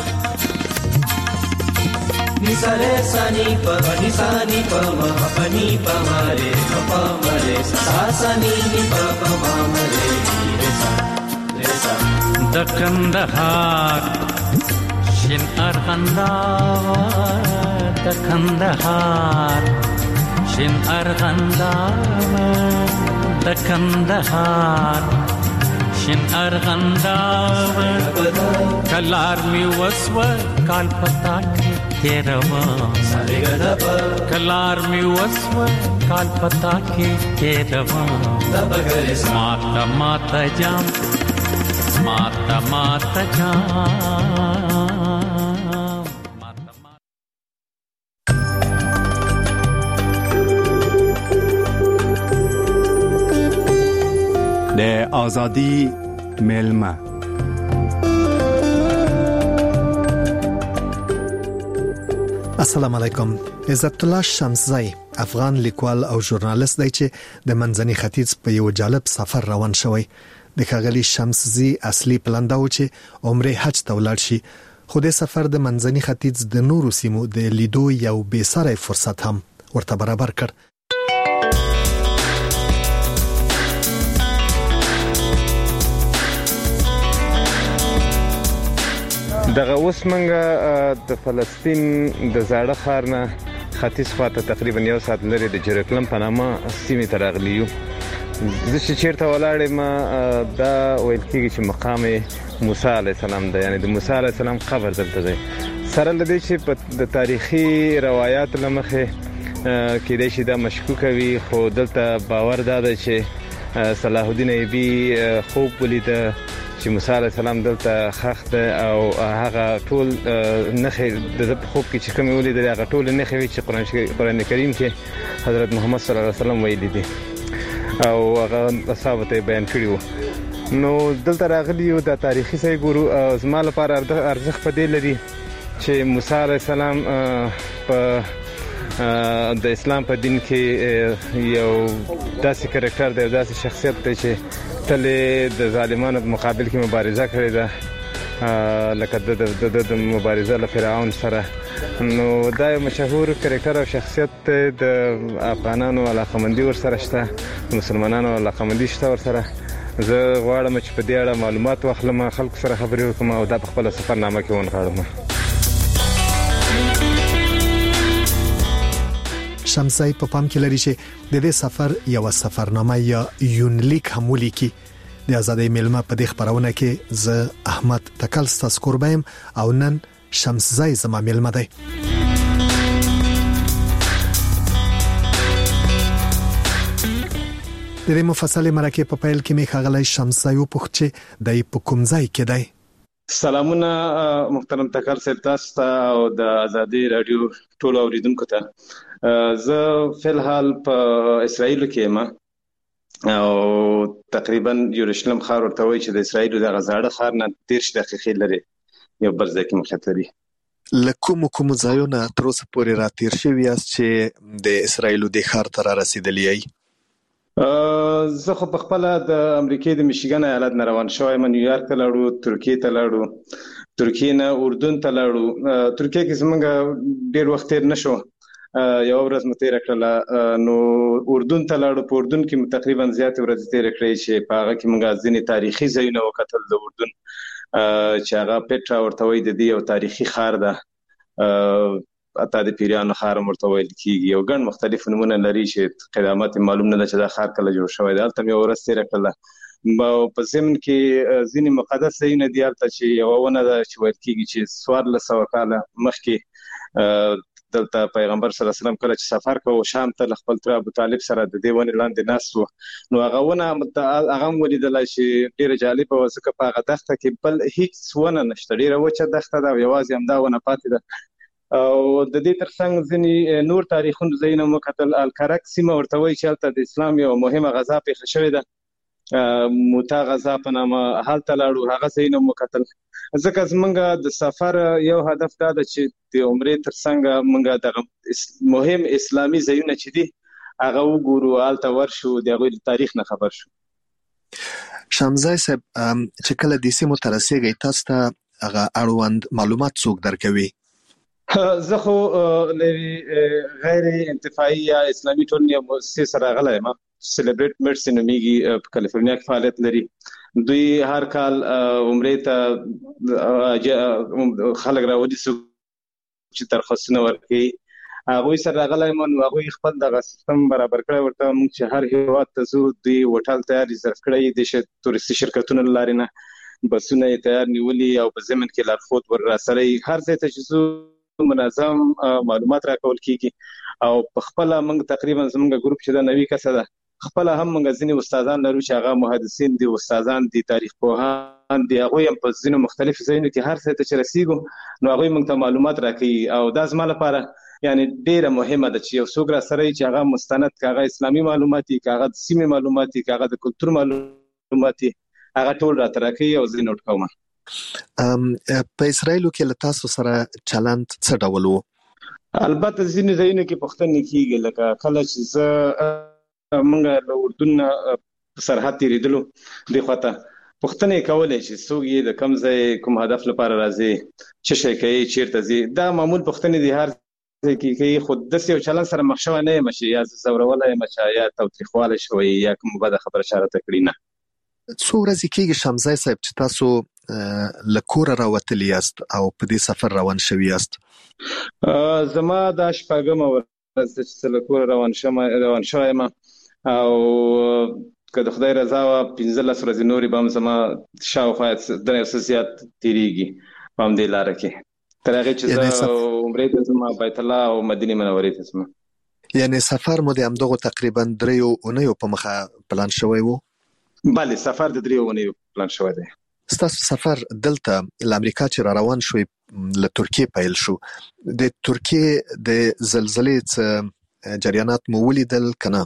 Ni sa re sa ni pa ni sa ni pa ma pa ni pa ma re pa ma re sa sa ni ni pa pa ma ma re re sa re sa. Da Kandahar shin arghandawar, da Kandahar shin arghandawar, da Kandahar shin arghandawar. Kalar mi waswa kal pata کې روان کلار می وسو کال پتا کې کې روان ماتا ماتا جام ماتا ماتا جام د آزادی میلمه السلام علیکم. عزت الله شمسزی افغان لیکوال او ژورنالیست دی چې د منځني ختیځ په یو جالب سفر روان شوی. د ښاغلي شمسزی اصلي پلان دا و چې عمره حج ته ولاړ شي، خو د سفر د منځني ختیځ د نورو سیمو د لیدو یو بې ساری فرصت هم ورته برابر کړ. دغه اوس منګه د فلسطین د زاړه ښار نه ختیځ خواته تقریبا یو ساعت لري د جرکلم په نامه سیمې ته راغلي یو. زه چې چیرته ولاړ یم دا ویل کېږي چې مقام موسی علیه السلام ده، یعنې د موسی علیه السلام قبر دلته دی. سره له دې چې د تاریخي روایاتو له مخې کېدای شي دا مشکوکه وي، خو دلته باور دا ده چې صلاح الدین ایوبي خوب ولیده چې موسی علیه السلام دلته خښ ده او هغه ټول نښې د په خوب کې چې کومې ولیدلې هغه ټول نښې وي چې قرآن کریم کې حضرت محمد صلی الله علیه وسلم ویلي دي او هغه اصحابو ته بیان کړي وو. نو دلته راغلي یو د تاریخي ځای ګورو. زما لپاره ارزښت په دې لري چې موسی علیه السلام په د اسلام په دین کې یو داسې کرکټر دی، داسې شخصیت دی چې تل د ظالمانو په مقابل کې مبارزه کړې ده، لکه د مبارزه له فرعون سره. نو دا یو مشهور کرکټر او شخصیت د افغانانو علاقمندي ورسره شته، د مسلمانانو علاقمندي شته ورسره. زه غواړم چې په دې اړه معلومات واخلم، خلکو سره خبرې وکړم او دا په خپله سفرنامه کې ونغاړم. شمسزی په پام کې لري چې د دې سفر یو سفرنامه یا یونلیک هم ولیکي. د آزادۍ میلمه په دې خبرونه کې زه احمد تکل ستاسو قربایم او نن شمسزی زما میلمه دی. د دې مفصلې مرکې په پیل کې می ښاغلی شمسزی وپوښت چې د په کوم ځای کې دی. سلامونه محترم تکل صاحب تاسو ته او د آزادۍ رادیو ټولو اوریدونکو ته. زه فلحال په اسرائیل کې یم او تقریبا یروشلم ښار ورته وایي چې د اسرائیل د غزاړه ښار نه دېرش دقیقې لري یو بل ځای کې موقعیت لري. له کومو کومو ځایونو تر اوسه پورې راتېر شوي یاست چې د اسرائیل د ښار ته را رسېدلي یئ؟ زه خو په خپله د امریکې د میشیګن ایالت نه روان شوی یم. نیویارک ته لاړو، ترکیې ته لاړو، ترکیې نه اردن ته لاړو. ترکیې کې زموږ ډېر وخت تېر نه شو، یو ورځ مو تېره کړله. نو اردن ته لاړو، په اردن کې مو تقریبا زیاتې ورځې تېرې کړې چې په هغه کې موږ ځینې تاریخي ځایونه وکتل د اردن چې هغه پیټرا ورته وایي، د دې یو تاریخي ښار ده، اته د پیریانو ښار هم ورته ویل کېږي. یو ګڼ مختلف نومونه لري چې قیامت معلوم نه ده چې دا ښار کله جوړ شوی دی. هلته مې یوه ورځ تېره کړله. په ضمن کې ځینې مقدس ځایونه دي هلته چې یوه ونه ده چې ویل کېږي چې څوارلس سوه کاله مخکې دلته پیغمبر صلی الله علیه وسلم کله چې سفر کوو شام ته له خپل تره ابو طالب سره د دې ونې لاندې ناست و، نو هغه ونه هغه هم ولیدله چې ډېره جالبه وه، ځکه په هغه دښته کې بل هېڅ ونه نشته، ډېره وچه دښته ده او یوازې همدا ونه پاتې ده. او د دې ترڅنګ ځینې نور تاریخونو ځایونه مو کتل. الکرک سیمه ورته وایي چې هلته د اسلام یوه مهمه غزا پیښه شوې ده، موتا غزا په نامه، هلته لاړو، هغه ځایونه مو کتل. ځکه زمونږ د سفر یو هدف دا ده چې د عمرې ترڅنګ مونږ دغه مهم اسلامي ځایونه چې دي هغه وګورو، هلته ورشو، د هغوی تاریخ نه خبر شو. شمسزی صاحب چې کله دې سیمو ته رسېږئ تاسو ته هغه اړوند معلومات څوک درکوي؟ زه خو غیر انتفاعي یا اسلامي ټولنې مؤسسې سره راغلی یم. سلیبریټ میډس نومیږي، په کالیفورنیا کې فعالیت لري. دوی هر کال عمرې ته خلک راولي چې درخواستونه ورکوي. هغوی سره راغلی یم، نو هغوی خپل دغه سیستم برابر کړی ورته موږ چې هر هېواد ته ځو دوی هوټل تیار ریزرف کړی د تورستي شرکتونو له لارې نه، بسونه یې تیار نیولي او په ضمن کې لارښود ور راسره هر ځای ته چې ځو منظم معلومات راکول کیږي او په خپل موږ تقریبا زموږ ګروپ چې د نوي کسه ده خپل هم موږ ځینې استادان لرو چې هغه محدثین دي استادان دي تاریخ پوهان دي هغه هم په ځینو مختلف ځایونو کې هر څه ته چې رسیدو نو هغه موږ ته معلومات راکړي او دا زما لپاره یعنی ډیره مهمه ده چې یو څوک را سره چې هغه مستند کاغه اسلامي معلوماتي کاغه سیمه معلوماتي کاغه د کلچر معلوماتي هغه ټول را ترکي او زه نوٹ کوم. ام په اسرایل کې له تاسو سره چلند څه ډول وو؟ البته ځینې ځایونه کې پښتني کیږي لکه کله چې زه موږ له اردن سرحد تیریدلو د خواته پښتنې کولای چې څوک یې د کم ځای کوم هدف لپاره راځي چې شي کوي چیرته ځي دا معمول پښتنې دي هر ځای کې کوي خود د یو چلن سره مخ شوی نه مشي یا زورولای مچا یا توتریخواله شوی یا کوم بده خبره اشاره تکړی نه. څو ورځې کېږي شمزای صاحب چې تاسو له کوره راوتلی یاست او په دې سفر روان شوی یاست؟ زما د شپږم ورځ چې له کوره روان شوم روان شوم او که د خدای رضا و پنځلس ورځې نورې به هم زما شاوخوا درې ورځې زیات تېرېږي په همدې لاره کې تر هغې چې زه عمرې ته ځم بیت الله او مدینې منورې ته ځم. یعنې سفر مو د همدغو تقریبا دریو اونیو په مخه پلان شوی و؟ بله سفر د دریو اونیو پلان شوی دی. ستاسو سفر دلته له امریکا چې را روان شوی له ترکیې پیل شو د ترکیې د زلزلې څه جریانات مو ولیدل که نه؟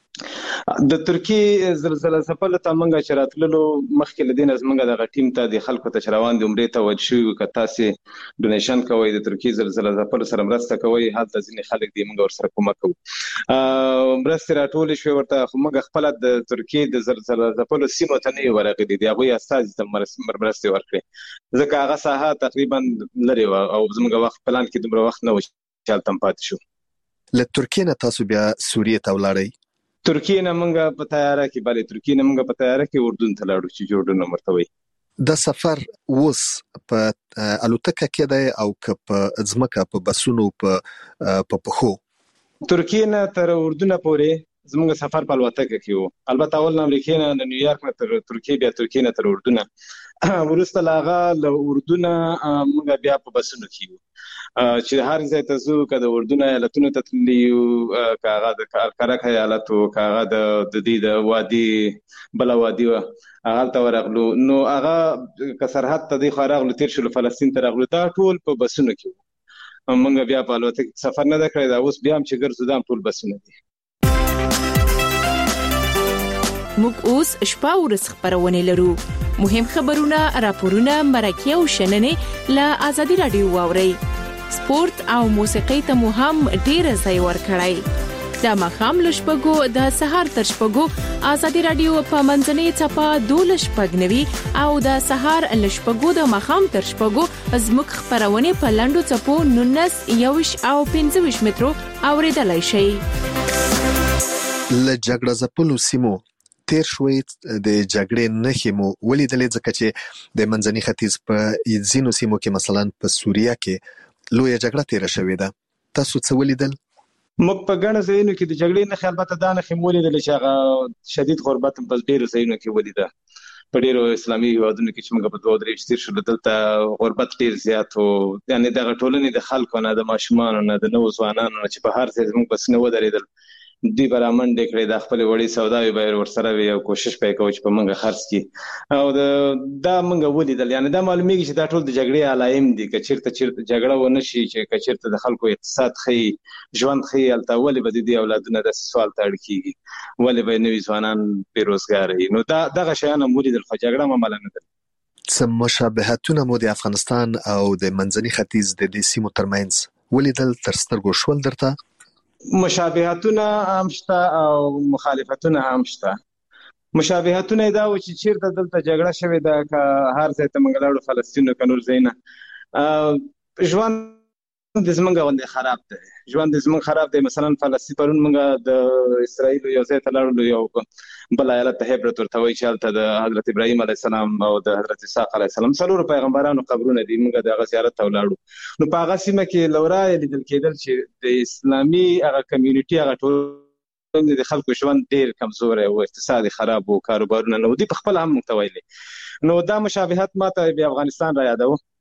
د ترکیې زلزلې ځپلو ته موږ چې راتللو مخکې له دې نه زموږ دغه ټیم ته د خلکو ته چې روان دي عمرې ته وجه شوي که تاسې ډونیشن کوئ د ترکیې زلزلې ځپلو سره مرسته کوئ هلته ځینې خلک دي موږ ورسره کومک کوو مرستې راټولې شوې ورته خو موږ خپله د ترکیې د زلزلې ځپلو سیمو ته نه یو ورغلي د هغوی استازي ته مرستې ورکړې ځکه هغه ساحه تقریبا لرې وه او زموږ وخت پلان کې دومره وخت نه و چې هلته هم پاتې شو. له ترکیې نه تاسو بیا سوریې ته ولاړئ؟ ترکیې نه موږ په تیاره کې بلې ترکیې نه موږ په تیاره کې اردن ته لاړو چې جوړډن ورته وایي. دا سفر اوس په الوتکه کې دی او که په ځمکه په بسونو په په پښو؟ ترکیې نه تر اردن پورې زموږ سفر په الوتکه کې و. البته اول نه امریکا نه نیویارک نه تر ترکیې بیا ترکیې نه تر اردن وروسته له هغه له اردن موږ بیا په بسونو کې وو چې هر ځای ته ځو که د اردن ایالتونو ته تللي یو که هغه د کرک ایالت و که هغه د دې د وادي بله وادي وه هغلته ورغلو نو هغه که سرحد ته دې خوا راغلو تېر شولو فلسطین ته راغلو دا ټول په بسونو کې وو. موږ بیا په الوتکه کې سفر نه ده کړی دا اوس بیا هم چې ګرځو دا هم ټول بسونه دي. موږ اوس شپه ورځ خبرونه لرو مهم خبرونه راپورونه مرکه او شننې له ازادي رادیو واوري سپورت او موسیقي ته مو هم ډیر ځای ورکړی د مخام لشپګو د سهار تر شپګو ازادي رادیو په منځنۍ چپا دولس شپږنوي او د سهار لشپګو د مخام تر شپګو زموږ خبرونه په لاندو چپو نونس یوش او پنځه ویشت مترو اوریدلای شئ. له جګړه ځپلو سیمو تیر شوی د جګړې نښې مو ولیدلې ځکه چې د منځني ختیځ په ځینو سیمو کې مثلا په سوریه کې لویه جګړه تیره شوې ده. تاسو څه ولیدل؟ موږ په ګڼو ځایونو کې د جګړې نښې البته دا نښې مو ولیدلې چې هغه شدید غربت په ډېرو ځایونو کې ولیده. په ډېرو اسلامي هېوادونو کې چې موږ په دوه درې تیر شولو دلته غربت ډېر زیات و یعنې دغه ټولنې د خلکو نه د ماشومانو نه د نوو ځوانانو نه چې په هر ځای زموږ بسونه ودرېدل دوی به رامنډې کړې د خپلې وړې سوداوې به یې ورسره وي او کوشش به یې کوو چې په موږ خرڅ کړي او دا موږ ولیدل یعنې دا معلومیږي چې دا ټول د جګړې علایم دي که چېرته چېرته جګړه ونه شي چې که چېرته د خلکو اقتصاد ښه ژوند ښه هلته ولې به د دې اولادونه داسې سوال ته اړ کېږي ولې به نوي ځوانان بېروزګاره وي نو دا دغه شیان هم ولیدل خو جګړه هم عمله نه ده. څه مشابهتونه مو د افغانستان او د منځني ختیځ د دې سیمو ترمنځ ولیدل تر سترګو شول درته؟ مشابهتونه هم شته او مخالفتونه هم شته. مشابهتونه دا و چې چیرته دلته جګړه شوې ده که هر ځای ته موږ لاړو فلسطین که نور ځایونه ژوند د زموږ غوندې خراب دی ژوند د زموږ خراب دی. مثلا فلسطین پرون موږ د اسرائیلو یو ځای ته لاړلو یو بل ایالت ته هبرت ورته وایي چې هلته د حضرت ابراهیم علیه السلام او د حضرت اسحاق علیه السلام څلورو پیغمبرانو قبرونه دي موږ د هغه زیارت ته ولاړو نو په هغه سیمه کې له ورایه لیدل کېدل چې د اسلامي هغه کمیونټي هغه ټول د خلکو ژوند ډېر کمزوری او اقتصاد خراب و کاروبارونه نه و دوی په خپله هم موږ ته ویلي نو دا مشابهت ما ته بیا افغانستان را یادوه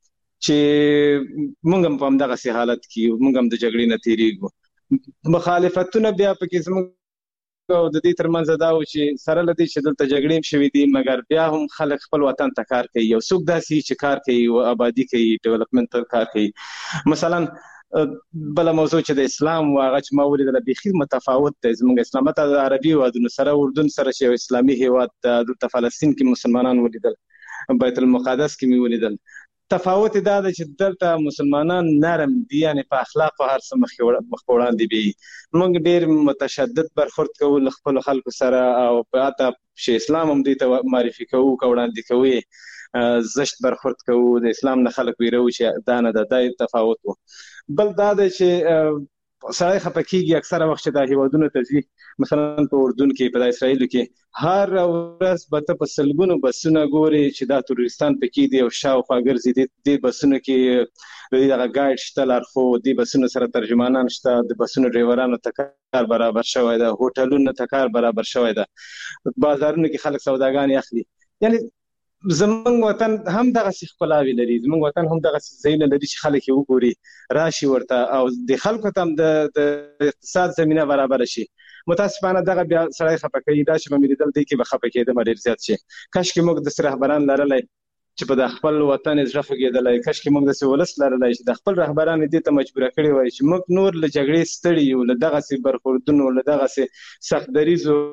چې موږ هم په همدغه حالت کې موږ هم د جګړې نه تیریږو. مخالفتونه بیا پکې زموږ او د دې ترمنځ دا و چې سره لدی چې دلته جګړې شوي دي مګر بیا هم خلک خپل وطن ته کار کوي. یو څوک داسې چې کار کوي او آبادی کوي ډیولپمنټ کار کوي. مثلا بل موضوع چې د اسلام او هغه چې ما ولیدل بیخي متفاوت دی. زموږ اسلام ته د عربي هیوادونو سره اردن سره چې اسلامي هیواد د فلسطین کې مسلمانان ولیدل، بیت المقدس کې مې ولیدل. تفاوت دا ده چې دلته مسلمانان نرم دي، یعنی په اخلاق او هر څه مخ وړاندې دي. موږ ډیر متشدد برخورد کوو له خپل خلکو سره او په اته چې اسلام هم دوی ته معرفي کوو او وړاندې کوي، زشت برخورد کوو. د اسلام نه خلک ویرو چې دا نه ده. دا تفاوت و. بل دا ده چې سړی خفه کېږي اکثره وخت چې دا هیوادونو ته ځي، مثلا په اردن کې په اسرائیلو کې هر ورځ به ته په سلګونو بسونه ګوري چې دا تروریستان پکې دي او شاوخوا ګرځي. دې بسونو کې دغه ګایډ شته، لارښود دي، بسونو سره ترجمانان شته، د بسونو ډرایورانو ته کار برابر شوی ده، هوټلونو ته کار برابر شوی ده، بازارونو کې خلک سوداګانې اخلي. یعنی زمونږ وطن هم دغه ښکلاوې لري، زمونږ وطن هم دغه ځایونه لري چې خلک یې وګوري راشي ورته او د خلکو ته هم د اقتصاد زمینه برابر شي. متاسفانه دغه بیا سړی خفه کوي. دا چې به مې لیدل دی کې به خفه کېدم ډېر زیات شي. کاشکې موږ داسې رهبران لرلی چې په د خپل وطن زړه خوږېدلی. کاشکې موږ داسې ولس لرلی چې د خپل رهبران دې ته مجبوره کړي وای چې موږ نور له جګړې ستړي یو، له دغسې برخوردونو، له دغسې سخت دریځو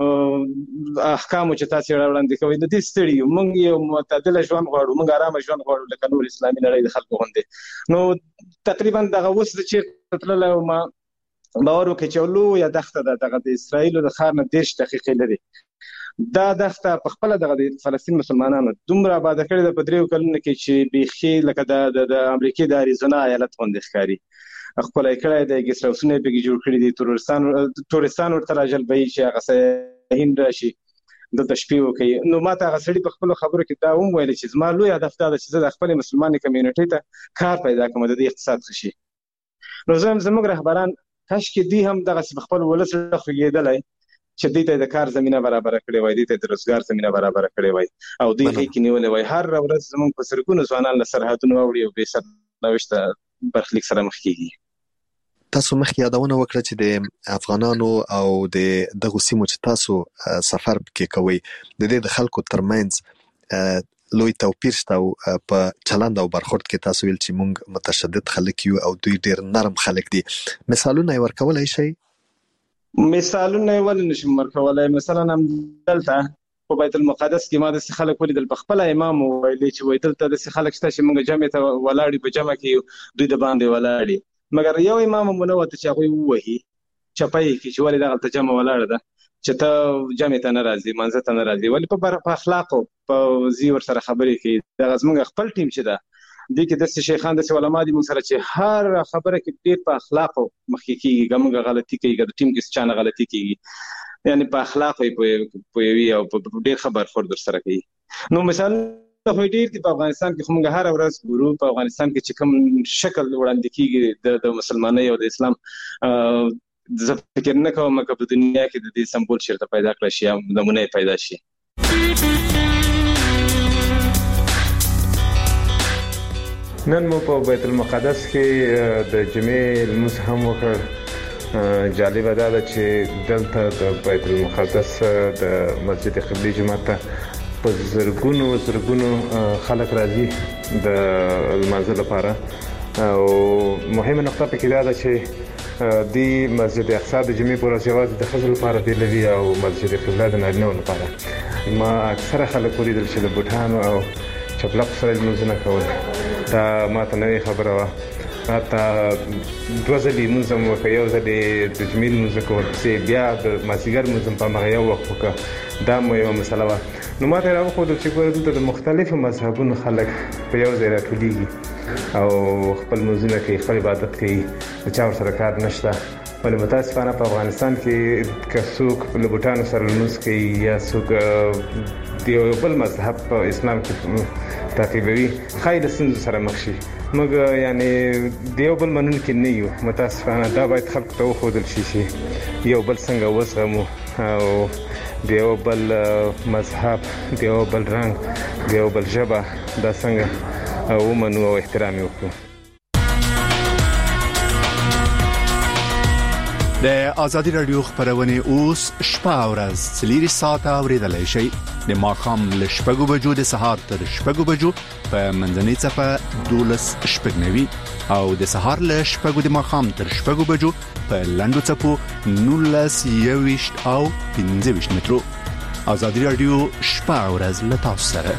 احکامو چې تاسو وړاندې کوئ، د دې ستړي یو. موږ یو معتدل ژوند غواړو، موږ آرام ژوند غواړو لکه نور اسلامي نړۍ د خلکو غوندې. نو تقریبا دغه اوس چې تللی وم باور وکړئ چې لویه دښته ده، دغه د اسرائیلو د ښار نه دېرش دقیقې لري. دا دښته په خپله دغه د فلسطین مسلمانانو دومره آباده کړې ده په دریو کلونو کې چې بیخي لکه د امریکې د اریزونا ایالت غوندې ښکاري. ښکلی کړی دی، ګیسټ هاوسونه یې پکې جوړ کړي دي، تورستان ورته راجلبوي چې هغه سیاحین راشي دلته شپې وکړي. نو ما ته هغه سړي په خپلو خبرو کې دا هم ویلي چې زما لوی هدف دا ده چې زه د خپلې مسلمانې کمیونټۍ ته کار پیدا کړم، د دې اقتصاد ښه شي. نو زه هم زموږ رهبران کاشکې دوی هم دغسې په خپل ولس زړه خوږېدلی چې دوی ته د کار زمینه برابره کړې وای، دوی ته د روزګار زمینه برابره کړې وای او دوی غېږ کې نیولې وای. هر ورځ زموږ په سرګونو ځوانان له سرحدونو اوړي او بې سرنوشته برخلیک سره مخ کېږي. تاسو مخکې یادونه وکړه چې د افغانانو او د دغو سیمو چې تاسو سفر پکې کوئ د دې د خلکو ترمنځ لوی توپیر شته او په چلند او برخورد کې تاسو ویل چې موږ متشدد خلک یو او دوی ډېر نرم خلک دي. مثالونه یې ورکولی شئ؟ مثالونه یې ولې نشم ورکولی. مثلا هم دلته په بیت المقدس کې ما داسې خلک ولیدل، په خپله امام وویلې چې وایي دلته داسې خلک شته چې موږ جمع ته ولاړ په جمع کې دوی د باندې ولاړ. مګر یو امام هم ونه وته چې هغوی ووهي چپی کې چې ولې دغلته جمع ولاړه ده چې ته جمع ته نه راځې، منځه ته نه راځې. ولې په اخلاقو په زی ورسره خبرې کوي. دغه زموږ خپل ټیم چې ده دې کې داسې شیخان داسې علما دي موږ سره چې هر خبره کې ډېر په اخلاقو مخکې کېږي. که موږ غلطي کوي، که د ټیم کې څه چا نه غلطي کېږي، یعنې په اخلاقو یې پوهوي او په ډېر ښه برخورد ورسره کوي. نو مثال خو ډېر دي په افغانستان کې، خو موږ هره ورځ ګورو په افغانستان کې چې کوم شکل وړاندې کېږي د مسلمانۍ او د اسلام، زه فکر نه کوم که په دنیا کې د دې سمبول چېرته پیدا کړی شي یا نمونه یې پیدا شي. نن مو په بیت المقدس کې د جمعې لمونځ هم وکړ. جالبه دا ده چې دلته د بیت المقدس د مسجد قبلي جومات ته په زرګونو زرګونو خلک راځي د لمانځه لپاره. او مهمه نقطه پکې دا ده چې دی مسجد اقصی د جمعې په ورځ یوازې د ښځو لپاره دی لري او مسجد قبله د نارینه‌و لپاره. ما اکثره خلک ولیدل چې د بوټانو او چپلکو سره لمونځونه کول. دا ما ته نوې خبره وه. حتی دوه ځلې لمونځ هم وکړه، یو ځل یې د جمعې لمونځ کول، پسې بیا د مازدیګر لمونځ هم په همغه یو وخت وکړه. دا مو یوه مسله وه. نو ما ته یې راوښودل چې ګوره دلته د مختلفو مذهبونو خلک په یو ځای راټولېږي او خپل لمونځونه کوي، خپل عبادت کوي، د چا ورسره کار نشته. ولې متاسفانه په افغانستان کې که څوک له بوټانو سره لمونځ کوي یا څوک د یو بل مذهب په اسلام کې تعقیبوي، ښایي د ستونزو سره مخ شي. موږ یعنې د یو بل منونکي نه یو. متاسفانه دا باید خلکو ته وښودل شي چې یو بل څنګه وزغمو او د یو بل مذهب، د یو بل رنګ، د یو بل ژبه دا څنګه ومنو او احترام وکړو. د ازادي رادیو خبرونه اوس شپه او ورځ څلوري ساعته اوریدلای شئ. د ماښام له شپږو بجو د سهار تر شپږو بجو په منځنۍ صفه دولس شپږنوي او د سهار له شپږو د ماښام تر شپږو بجو په لنډو صفو نولس یويشت او پنځه ویشت مترو. ازادي رادیو شپه او ورځ له تاسو سره.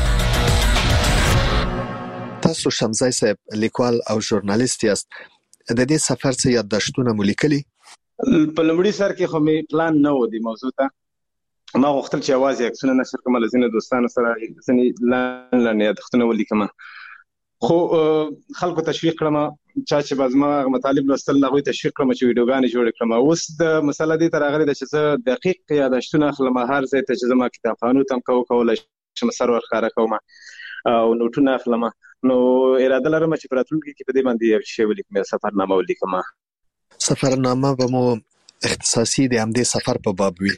تاسو شمزای صاحب لیکوال او ژورنالیست یاست. د دې سفر څخه یادداشتونه مو لیکلي؟ په لومړي سر کې خو مې پلان نه و د موضوع ته. ما غوښتل چې اواز یې عکسونه نشر کوم، لزینه دوستانو سره ځنې لاندې لاندې یادښتونه ولیکم، خو خلکو تشویق کړم چا چې بازما مطالب لوستل هغوی تشویق کړم چې ویډیوګانې جوړې کړم. اوس د مسله دې ته راغلې ده چې زه دقیق یادداشتونه اخلم، هر ځای ته چې زما کتابخانو ته هم کولی شم سر ورښکاره کوم او نوټونه اخلم. نو اراده لرم چې په راتلونکي کې په دې باندې یو شی ولیکم، سفرنامه ولیکم. سفرنامه به مو اختصاصي د همدې سفر په باب وي؟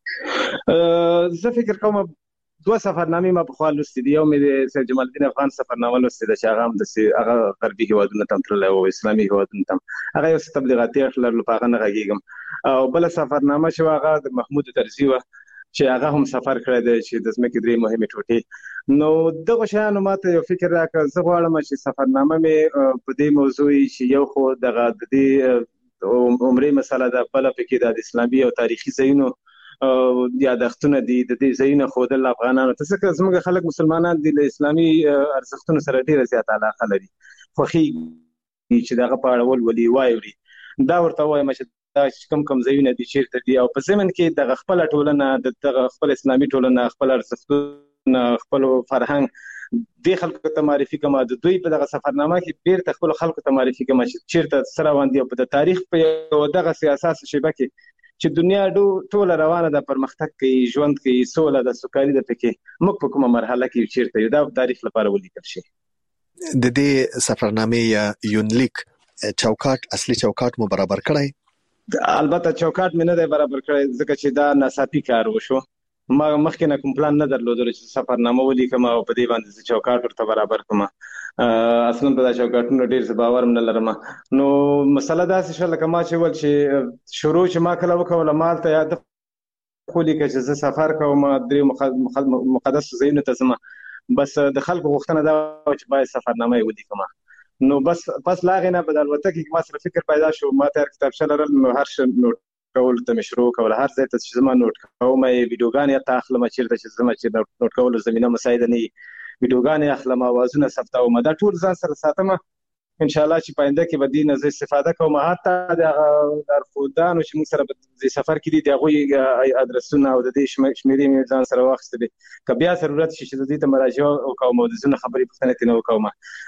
زه فکر کوم دوه سفرنامې ما په خوا لوستې دي. یو مې د سید جمال الدین افغان سفرنامه لوستې ده چې هغه هم د هغه غربي هیوادونو ته هم تللی او اسلامي هیوادونو ته هم، هغه یو څه تبلیغاتي اړخ لرلو، په هغه نه غږېږم. او بله سفرنامه چې هغه د محمود طرزي وه چې هغه هم سفر کړی دی چې د ځمکې درې مهمې ټوټې. نو دغه شیانو ماته یو فکر راکړ. زه غواړم چې سفرنامه مې په دې موضوع چې یو خو دغه د دې عمرې مسله ده، بله پکې د اسلامي او تاریخي ځایونو یادښتونه دي، د دې ځایونه ښودل افغانانو ته، ځکه زموږ خلک مسلمانان دي له اسلامي ارزښتونو سره ډېره زیاته علاقه لري، خوښېږي چې دغه په اړه ولولي واوري. دا ورته وایم چې دا کم کم ځایونه دي چیرته دي، او په ضمن کې دغه خپله ټولنه، دغه خپل اسلامي ټولنه، خپل ارزښتونه، خپل فرهنګ دې خلکو ته معرفي کوم. د دوی په دغه سفرنامه کې بیرته خپل خلکو ته معرفي کوم چې چیرته څه روان دي، او په تاریخ په یو دغه سیاسي شیبه کې چې دنیا ټوله روانه ده، پرمختګ کوي، ژوند کوي، سوله ده، سوکالي ده، پکې موږ په کومه مرحله کې چیرته یو، دا تاریخ لپاره ولیکل شي. د دې سفرنامې یا یونلیک چوکاټ، اصلي چوکاټ مو برابر کړی؟ البته چوکاټ مې نه دی برابر کړی ځکه چې دا ناڅاپي کار وشو. ما مخکې نه کوم پلان نه درلودلو چې سفرنامه ولیکم او په دې باندې زه چوکاټ ورته برابر کړم. اصلا په دا چوکاټونو ډېر زه باور هم نه لرم. نو مسله داسې شوه لکه ما چې ویل چې شروع چې ما کله وکوله ما هلته یاد ولیکه چې زه سفر کوم درې مقدسو ځایونو ته ځم، بس د خلکو غوښتنه دا وه چې باید سفرنامه یې ولیکم. نو بس پس له هغې نه په د الوتکې کې ما سره فکر پیدا شو، ما ته هر کتابچه لرل، نو هر شی نوټ کولو ته مې شروع کوله، هر ځای ته چې زما نوټ کوم ویډیوګانې ته اخلم، چېرته چې زما چې نوټ کولو زمینه مساعده نه وي ویډیوګانې اخلم، اوازونه ثبتوم، دا ټول ځان سره ساتم. انشاءالله چې په آینده کې به دې نه زه استفاده کوم. حتی د هغه لارښودانو چې موږ سره په دې سفر کې دي د هغوی ادرسونه او د دې شمېرې مې ځان سره واخیستلې، که بیا ضرورت شي چې د دې ته مراجعه وکوم او د ځینو خبرې پوښتنې ترې نه وکوم،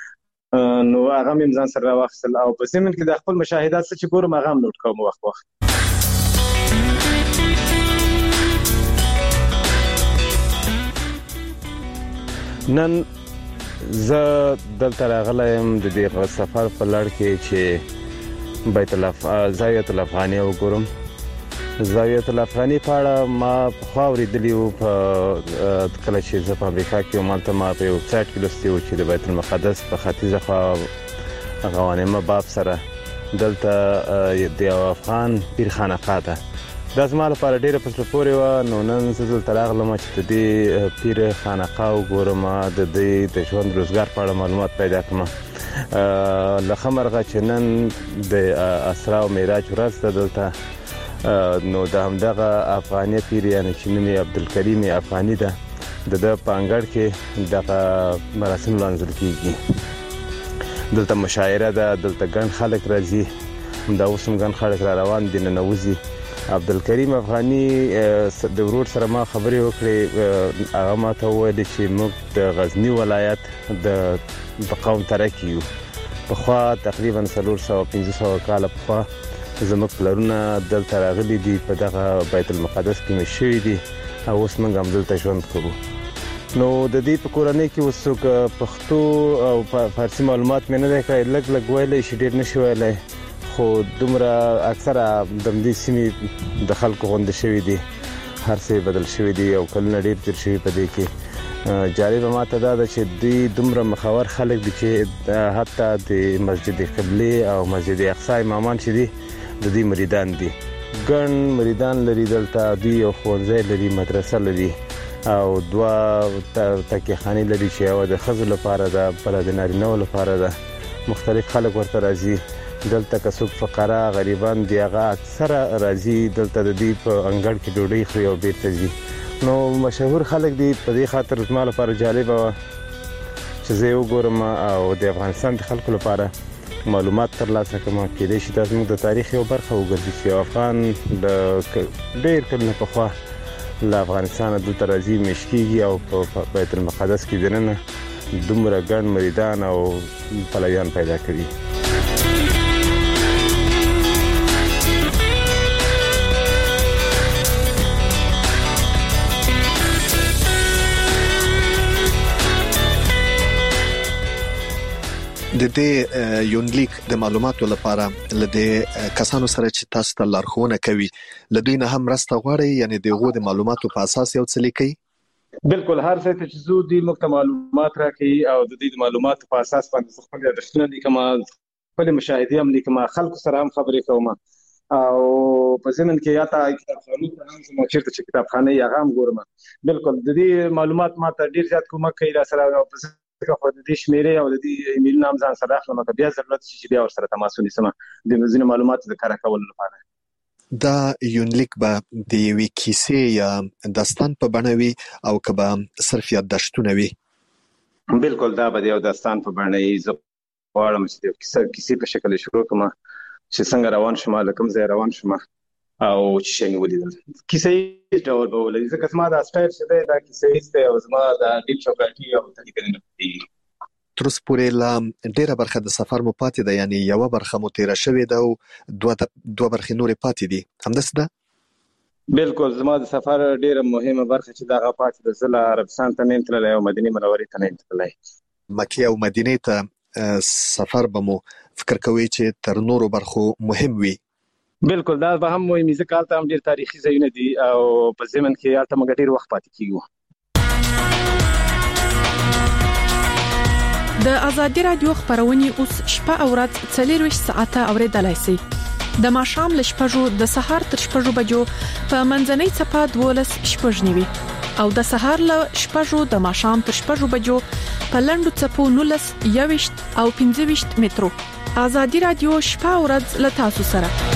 نو هغه مې ځان سره راواخیستل. او په ضمن کې د خپل مشاهدات څه چې ګورم هغه هم نوټ کوم وخت وخت. نن زه دلته راغلی یم د دې سفر په لړ کې چې بیت زاویة الافغانیه وګورم. زاویة الافغانیه په اړه ما پخوا اورېدلي وو، کله چې زه په امریکا کې وم هلته ما په یو ویبسایټ کې لوستي وو چې د بیت المقدس په ختیځه خوا غوانمه باب سره دلته د یو افغان پیر خانقاه ده. دا زما لپاره ډېره په زړه پورې وه. نو نن زه دلته راغلم چې د دې پیر خانقاه وګورم، د دې د ژوند روزګار په اړه معلومات پیدا کړم. له ښه مرغه چې نن د اسرا او معراج ورځ ده دلته، نو د همدغه افغاني پیر یعنې چې نوم یې عبدالکریم افغاني ده، د ده په انګړ کې دغه مراسم لمانځل کېږي. دلته مشاعره ده، دلته ګڼ خلک راځي، همدا اوس هم ګڼ خلک را روان دي ننوځي. عبدالکریم افغاني د ورور سره ما خبرې وکړې، هغه ما ته وویل چې موږ د غزني ولایت د قوم ترکي یو. پخوا تقریبا څلور سوه پنځه سوه کاله پخوا زموږ پلرونه دلته راغلي دي، په دغه بیت المقدس کې مېشت شوي دي او اوس موږ هم دلته ژوند کوو. نو د دې په کورنۍ کې اوس څوک پښتو او فارسي معلومات مې نه دی کړی، لږ لږ ویلی شي، ډېر نه شي ویلی، خو دومره اکثره د همدې سیمې د خلکو غونډې شوي دي، هر څه بدل شوي دي او کلونه ډېر تېر شوي په دې کې. جالب ماته دا ده چې دوی دومره مخاور خلک دي چې حتی د مسجد قبله او مسجد اقصی امامان چې دي د دې مریدان دي. ګڼ مریدان لري دلته، دوی یو ښوونځی لري، مدرسه لري او دوه تکیه خانې لري چې یوه د ښځو لپاره ده، بله د نارینه‌و لپاره ده. مختلف خلک ورته راځي. دلته که څوک فقرا غریبان دي هغه اکثره راځي دلته د دوی په انګړ کې ډوډۍ خوري او بیرته ځي. نو مشهور خلک دي، په دې خاطر زما لپاره جالبه وه چې زه یې وګورم او د افغانستان د خلکو لپاره معلومات ترلاسه کړم. کېدای شي دا زموږ د تاریخ یو برخه وګرځي چې افغان د ډېر کلونه پخوا له افغانستانه دلته راځي، میشت کېږي او په بیت المقدس کې دننه دومره ګڼ مریدان او پلویان پیدا کړي. د دې یونلیک د معلوماتو لپاره لدې کسانو سره چې تاسو ته لارښوونه کوي له دوی نه هم مرسته غواړي، یعنی دغه د معلوماتو په اساس یو څه لیکي؟ بالکل، هر څه چې زو دي موږ ته معلومات راکړي او د دې معلوماتو په اساس باندې خپل یادښتونه لیکم، خپل مشاهده هم لیکم، خلکو سره هم خبرې کوم او په ضمن کې یا ته کتابخانه ته هم زما چیرته چې کتابخانه یې هغه هم ګورم. بالکل د دې معلومات ماته ډیر زیات کومک کوي را سره او په که خو د دې شمیرې او د دې ایمیل نام ځان سره اخلم که بیا ضرورت شي چې بیا ورسره تماس ونیسم د ځینې معلوماتو د کار کولو لپاره. دا یونلیک به د یوې کیسې یا داستان په بڼه وي او که به صرف یادداشتونه وي؟ بالکل، دا به د یو داستان په بڼه وي. زه غواړم چې د کیسې په شکل شروع کړم چې څنګه روان شم، له کوم ځای روان شم او چې شی مې ولیدل. کیسې ډول به ولري ځکه زما دا سټایل چې دی دا کیسې دی او زما د ډیپ چوکاټي او تلیکنې نه دی. تر اوسه پورې لا ډیره برخه د سفر مو پاتې ده، یعنی یوه برخه مو تیره شوې ده او دوه دوه برخې نورې پاتې دي، همداسې ده؟ بالکل، زما د سفر ډیره مهمه برخه چې دغه پاتې ده. زه له عربستان ته نه یم تللی او مدینې منورې ته نه یم تللی. مکې او مدینې ته سفر به مو فکر کوئ چې تر نورو برخو مهم وي؟ بالکل، دا به هم مهمه ځکه هلته هم ډېر تاریخي ځایونه دي او په ضمن کې هلته موږ ډېر وخت پاتې کېږو. د ازادي راډیو خبرونه اوس شپه او ورځ څلورویشت ساعته اوریدلای شئ. د ماښام له شپږو د سهار تر شپږو بجو په منځنۍ چپه دولس شپږ نیوي او د سهار له شپږو د ماښام تر شپږو بجو په لنډو چپو نولس یويشت او پنځه ویشت مترو. ازادي راډیو شپه او ورځ له تاسو سره.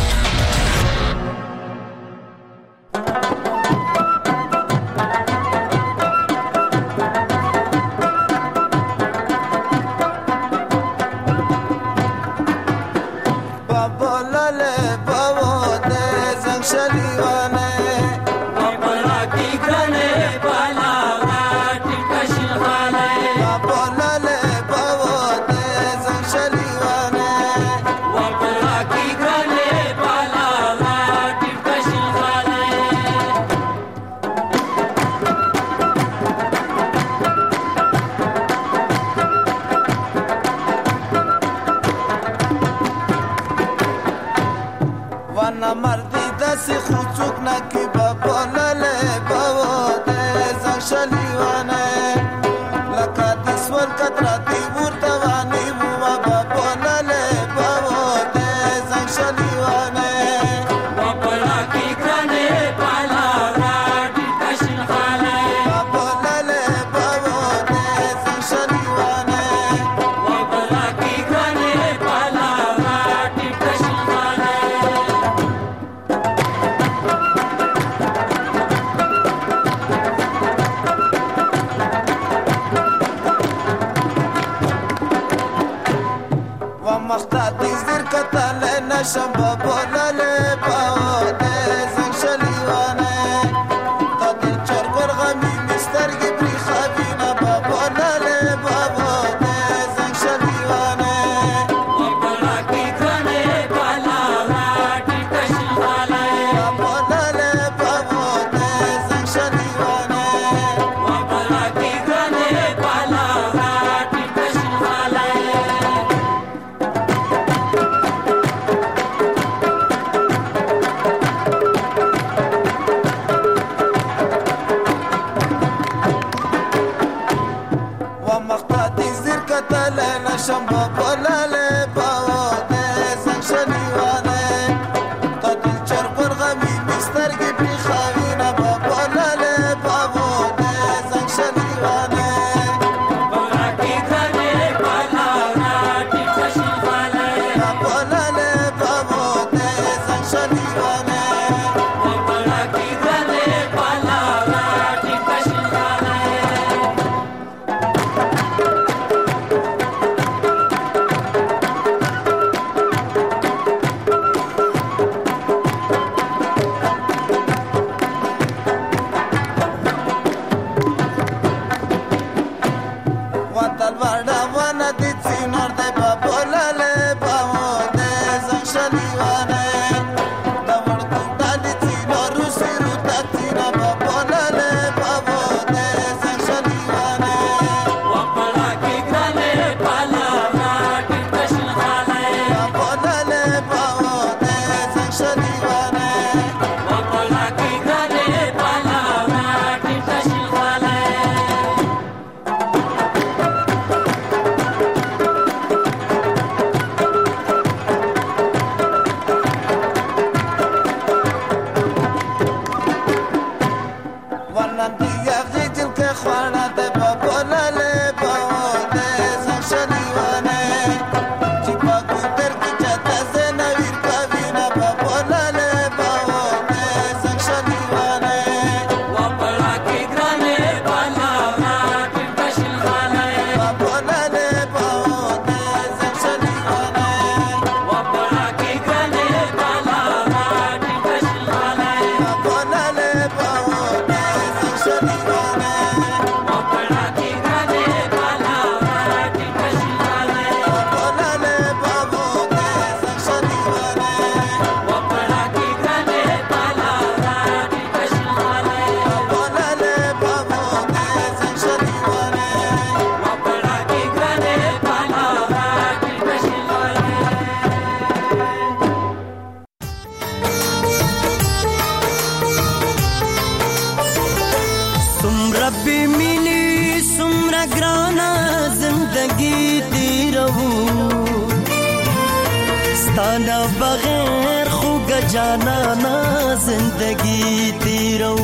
جانانا زندگی تیرو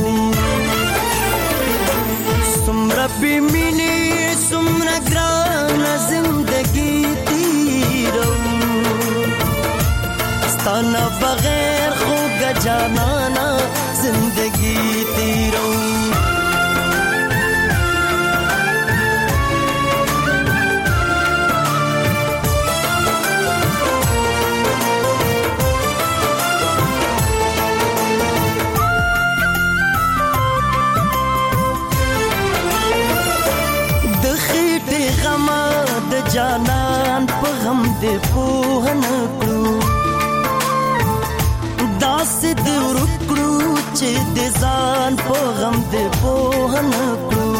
سمرا بی مینی سمرا گرانا زندگی تیرو ستانا بغیر خوگا جانانا زندگی تیرو جانان په غم دې پوهن کړو داسې دې ورکړو چې دې ځان په غم دې پوهن کړو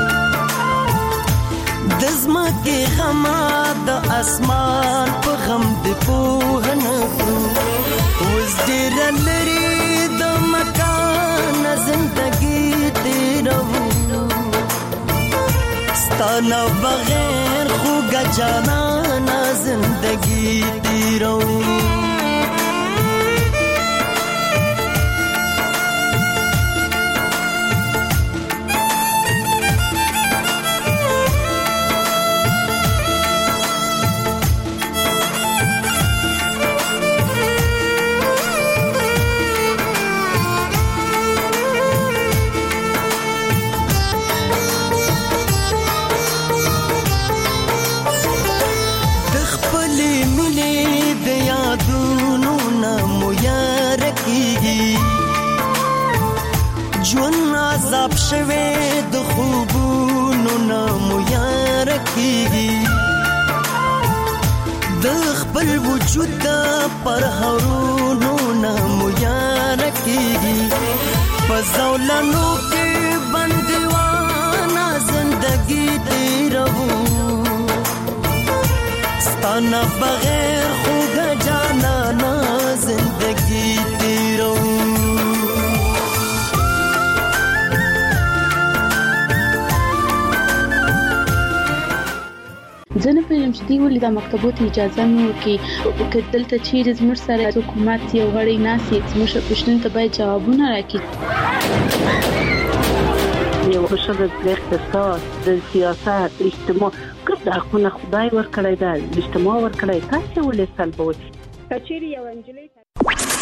د ځمکې غم د اسمان په غم دې پوهن کړو اوس ډېر لري د مکان زندګي تیرو ستانه بغیر خوگا جانانا زندگی تیرو عذاب شوه د خوبونو نامو یار کیږي د خپل وجود پر هرونو نامو یار کیږي پزولانو کې بندوانا زندگی تیرو ستانا بغیر خوگا جانانا زندگی تیرو زه نه پوهیږم چې دوی ولې دا مکتبو ته اجازه نه ورکوي که دلته چیرې زموږ سره حکومت یو غړی ناست وي زموږ پوښتنو ته باید جوابونه راکړي یو ښځه د اقتصاد د سیاست اجتماع ګرد حقونه خدای ورکړی ده اجتماع ورکړی تاسې ولې سلبوئ که چیرې یو نجلۍ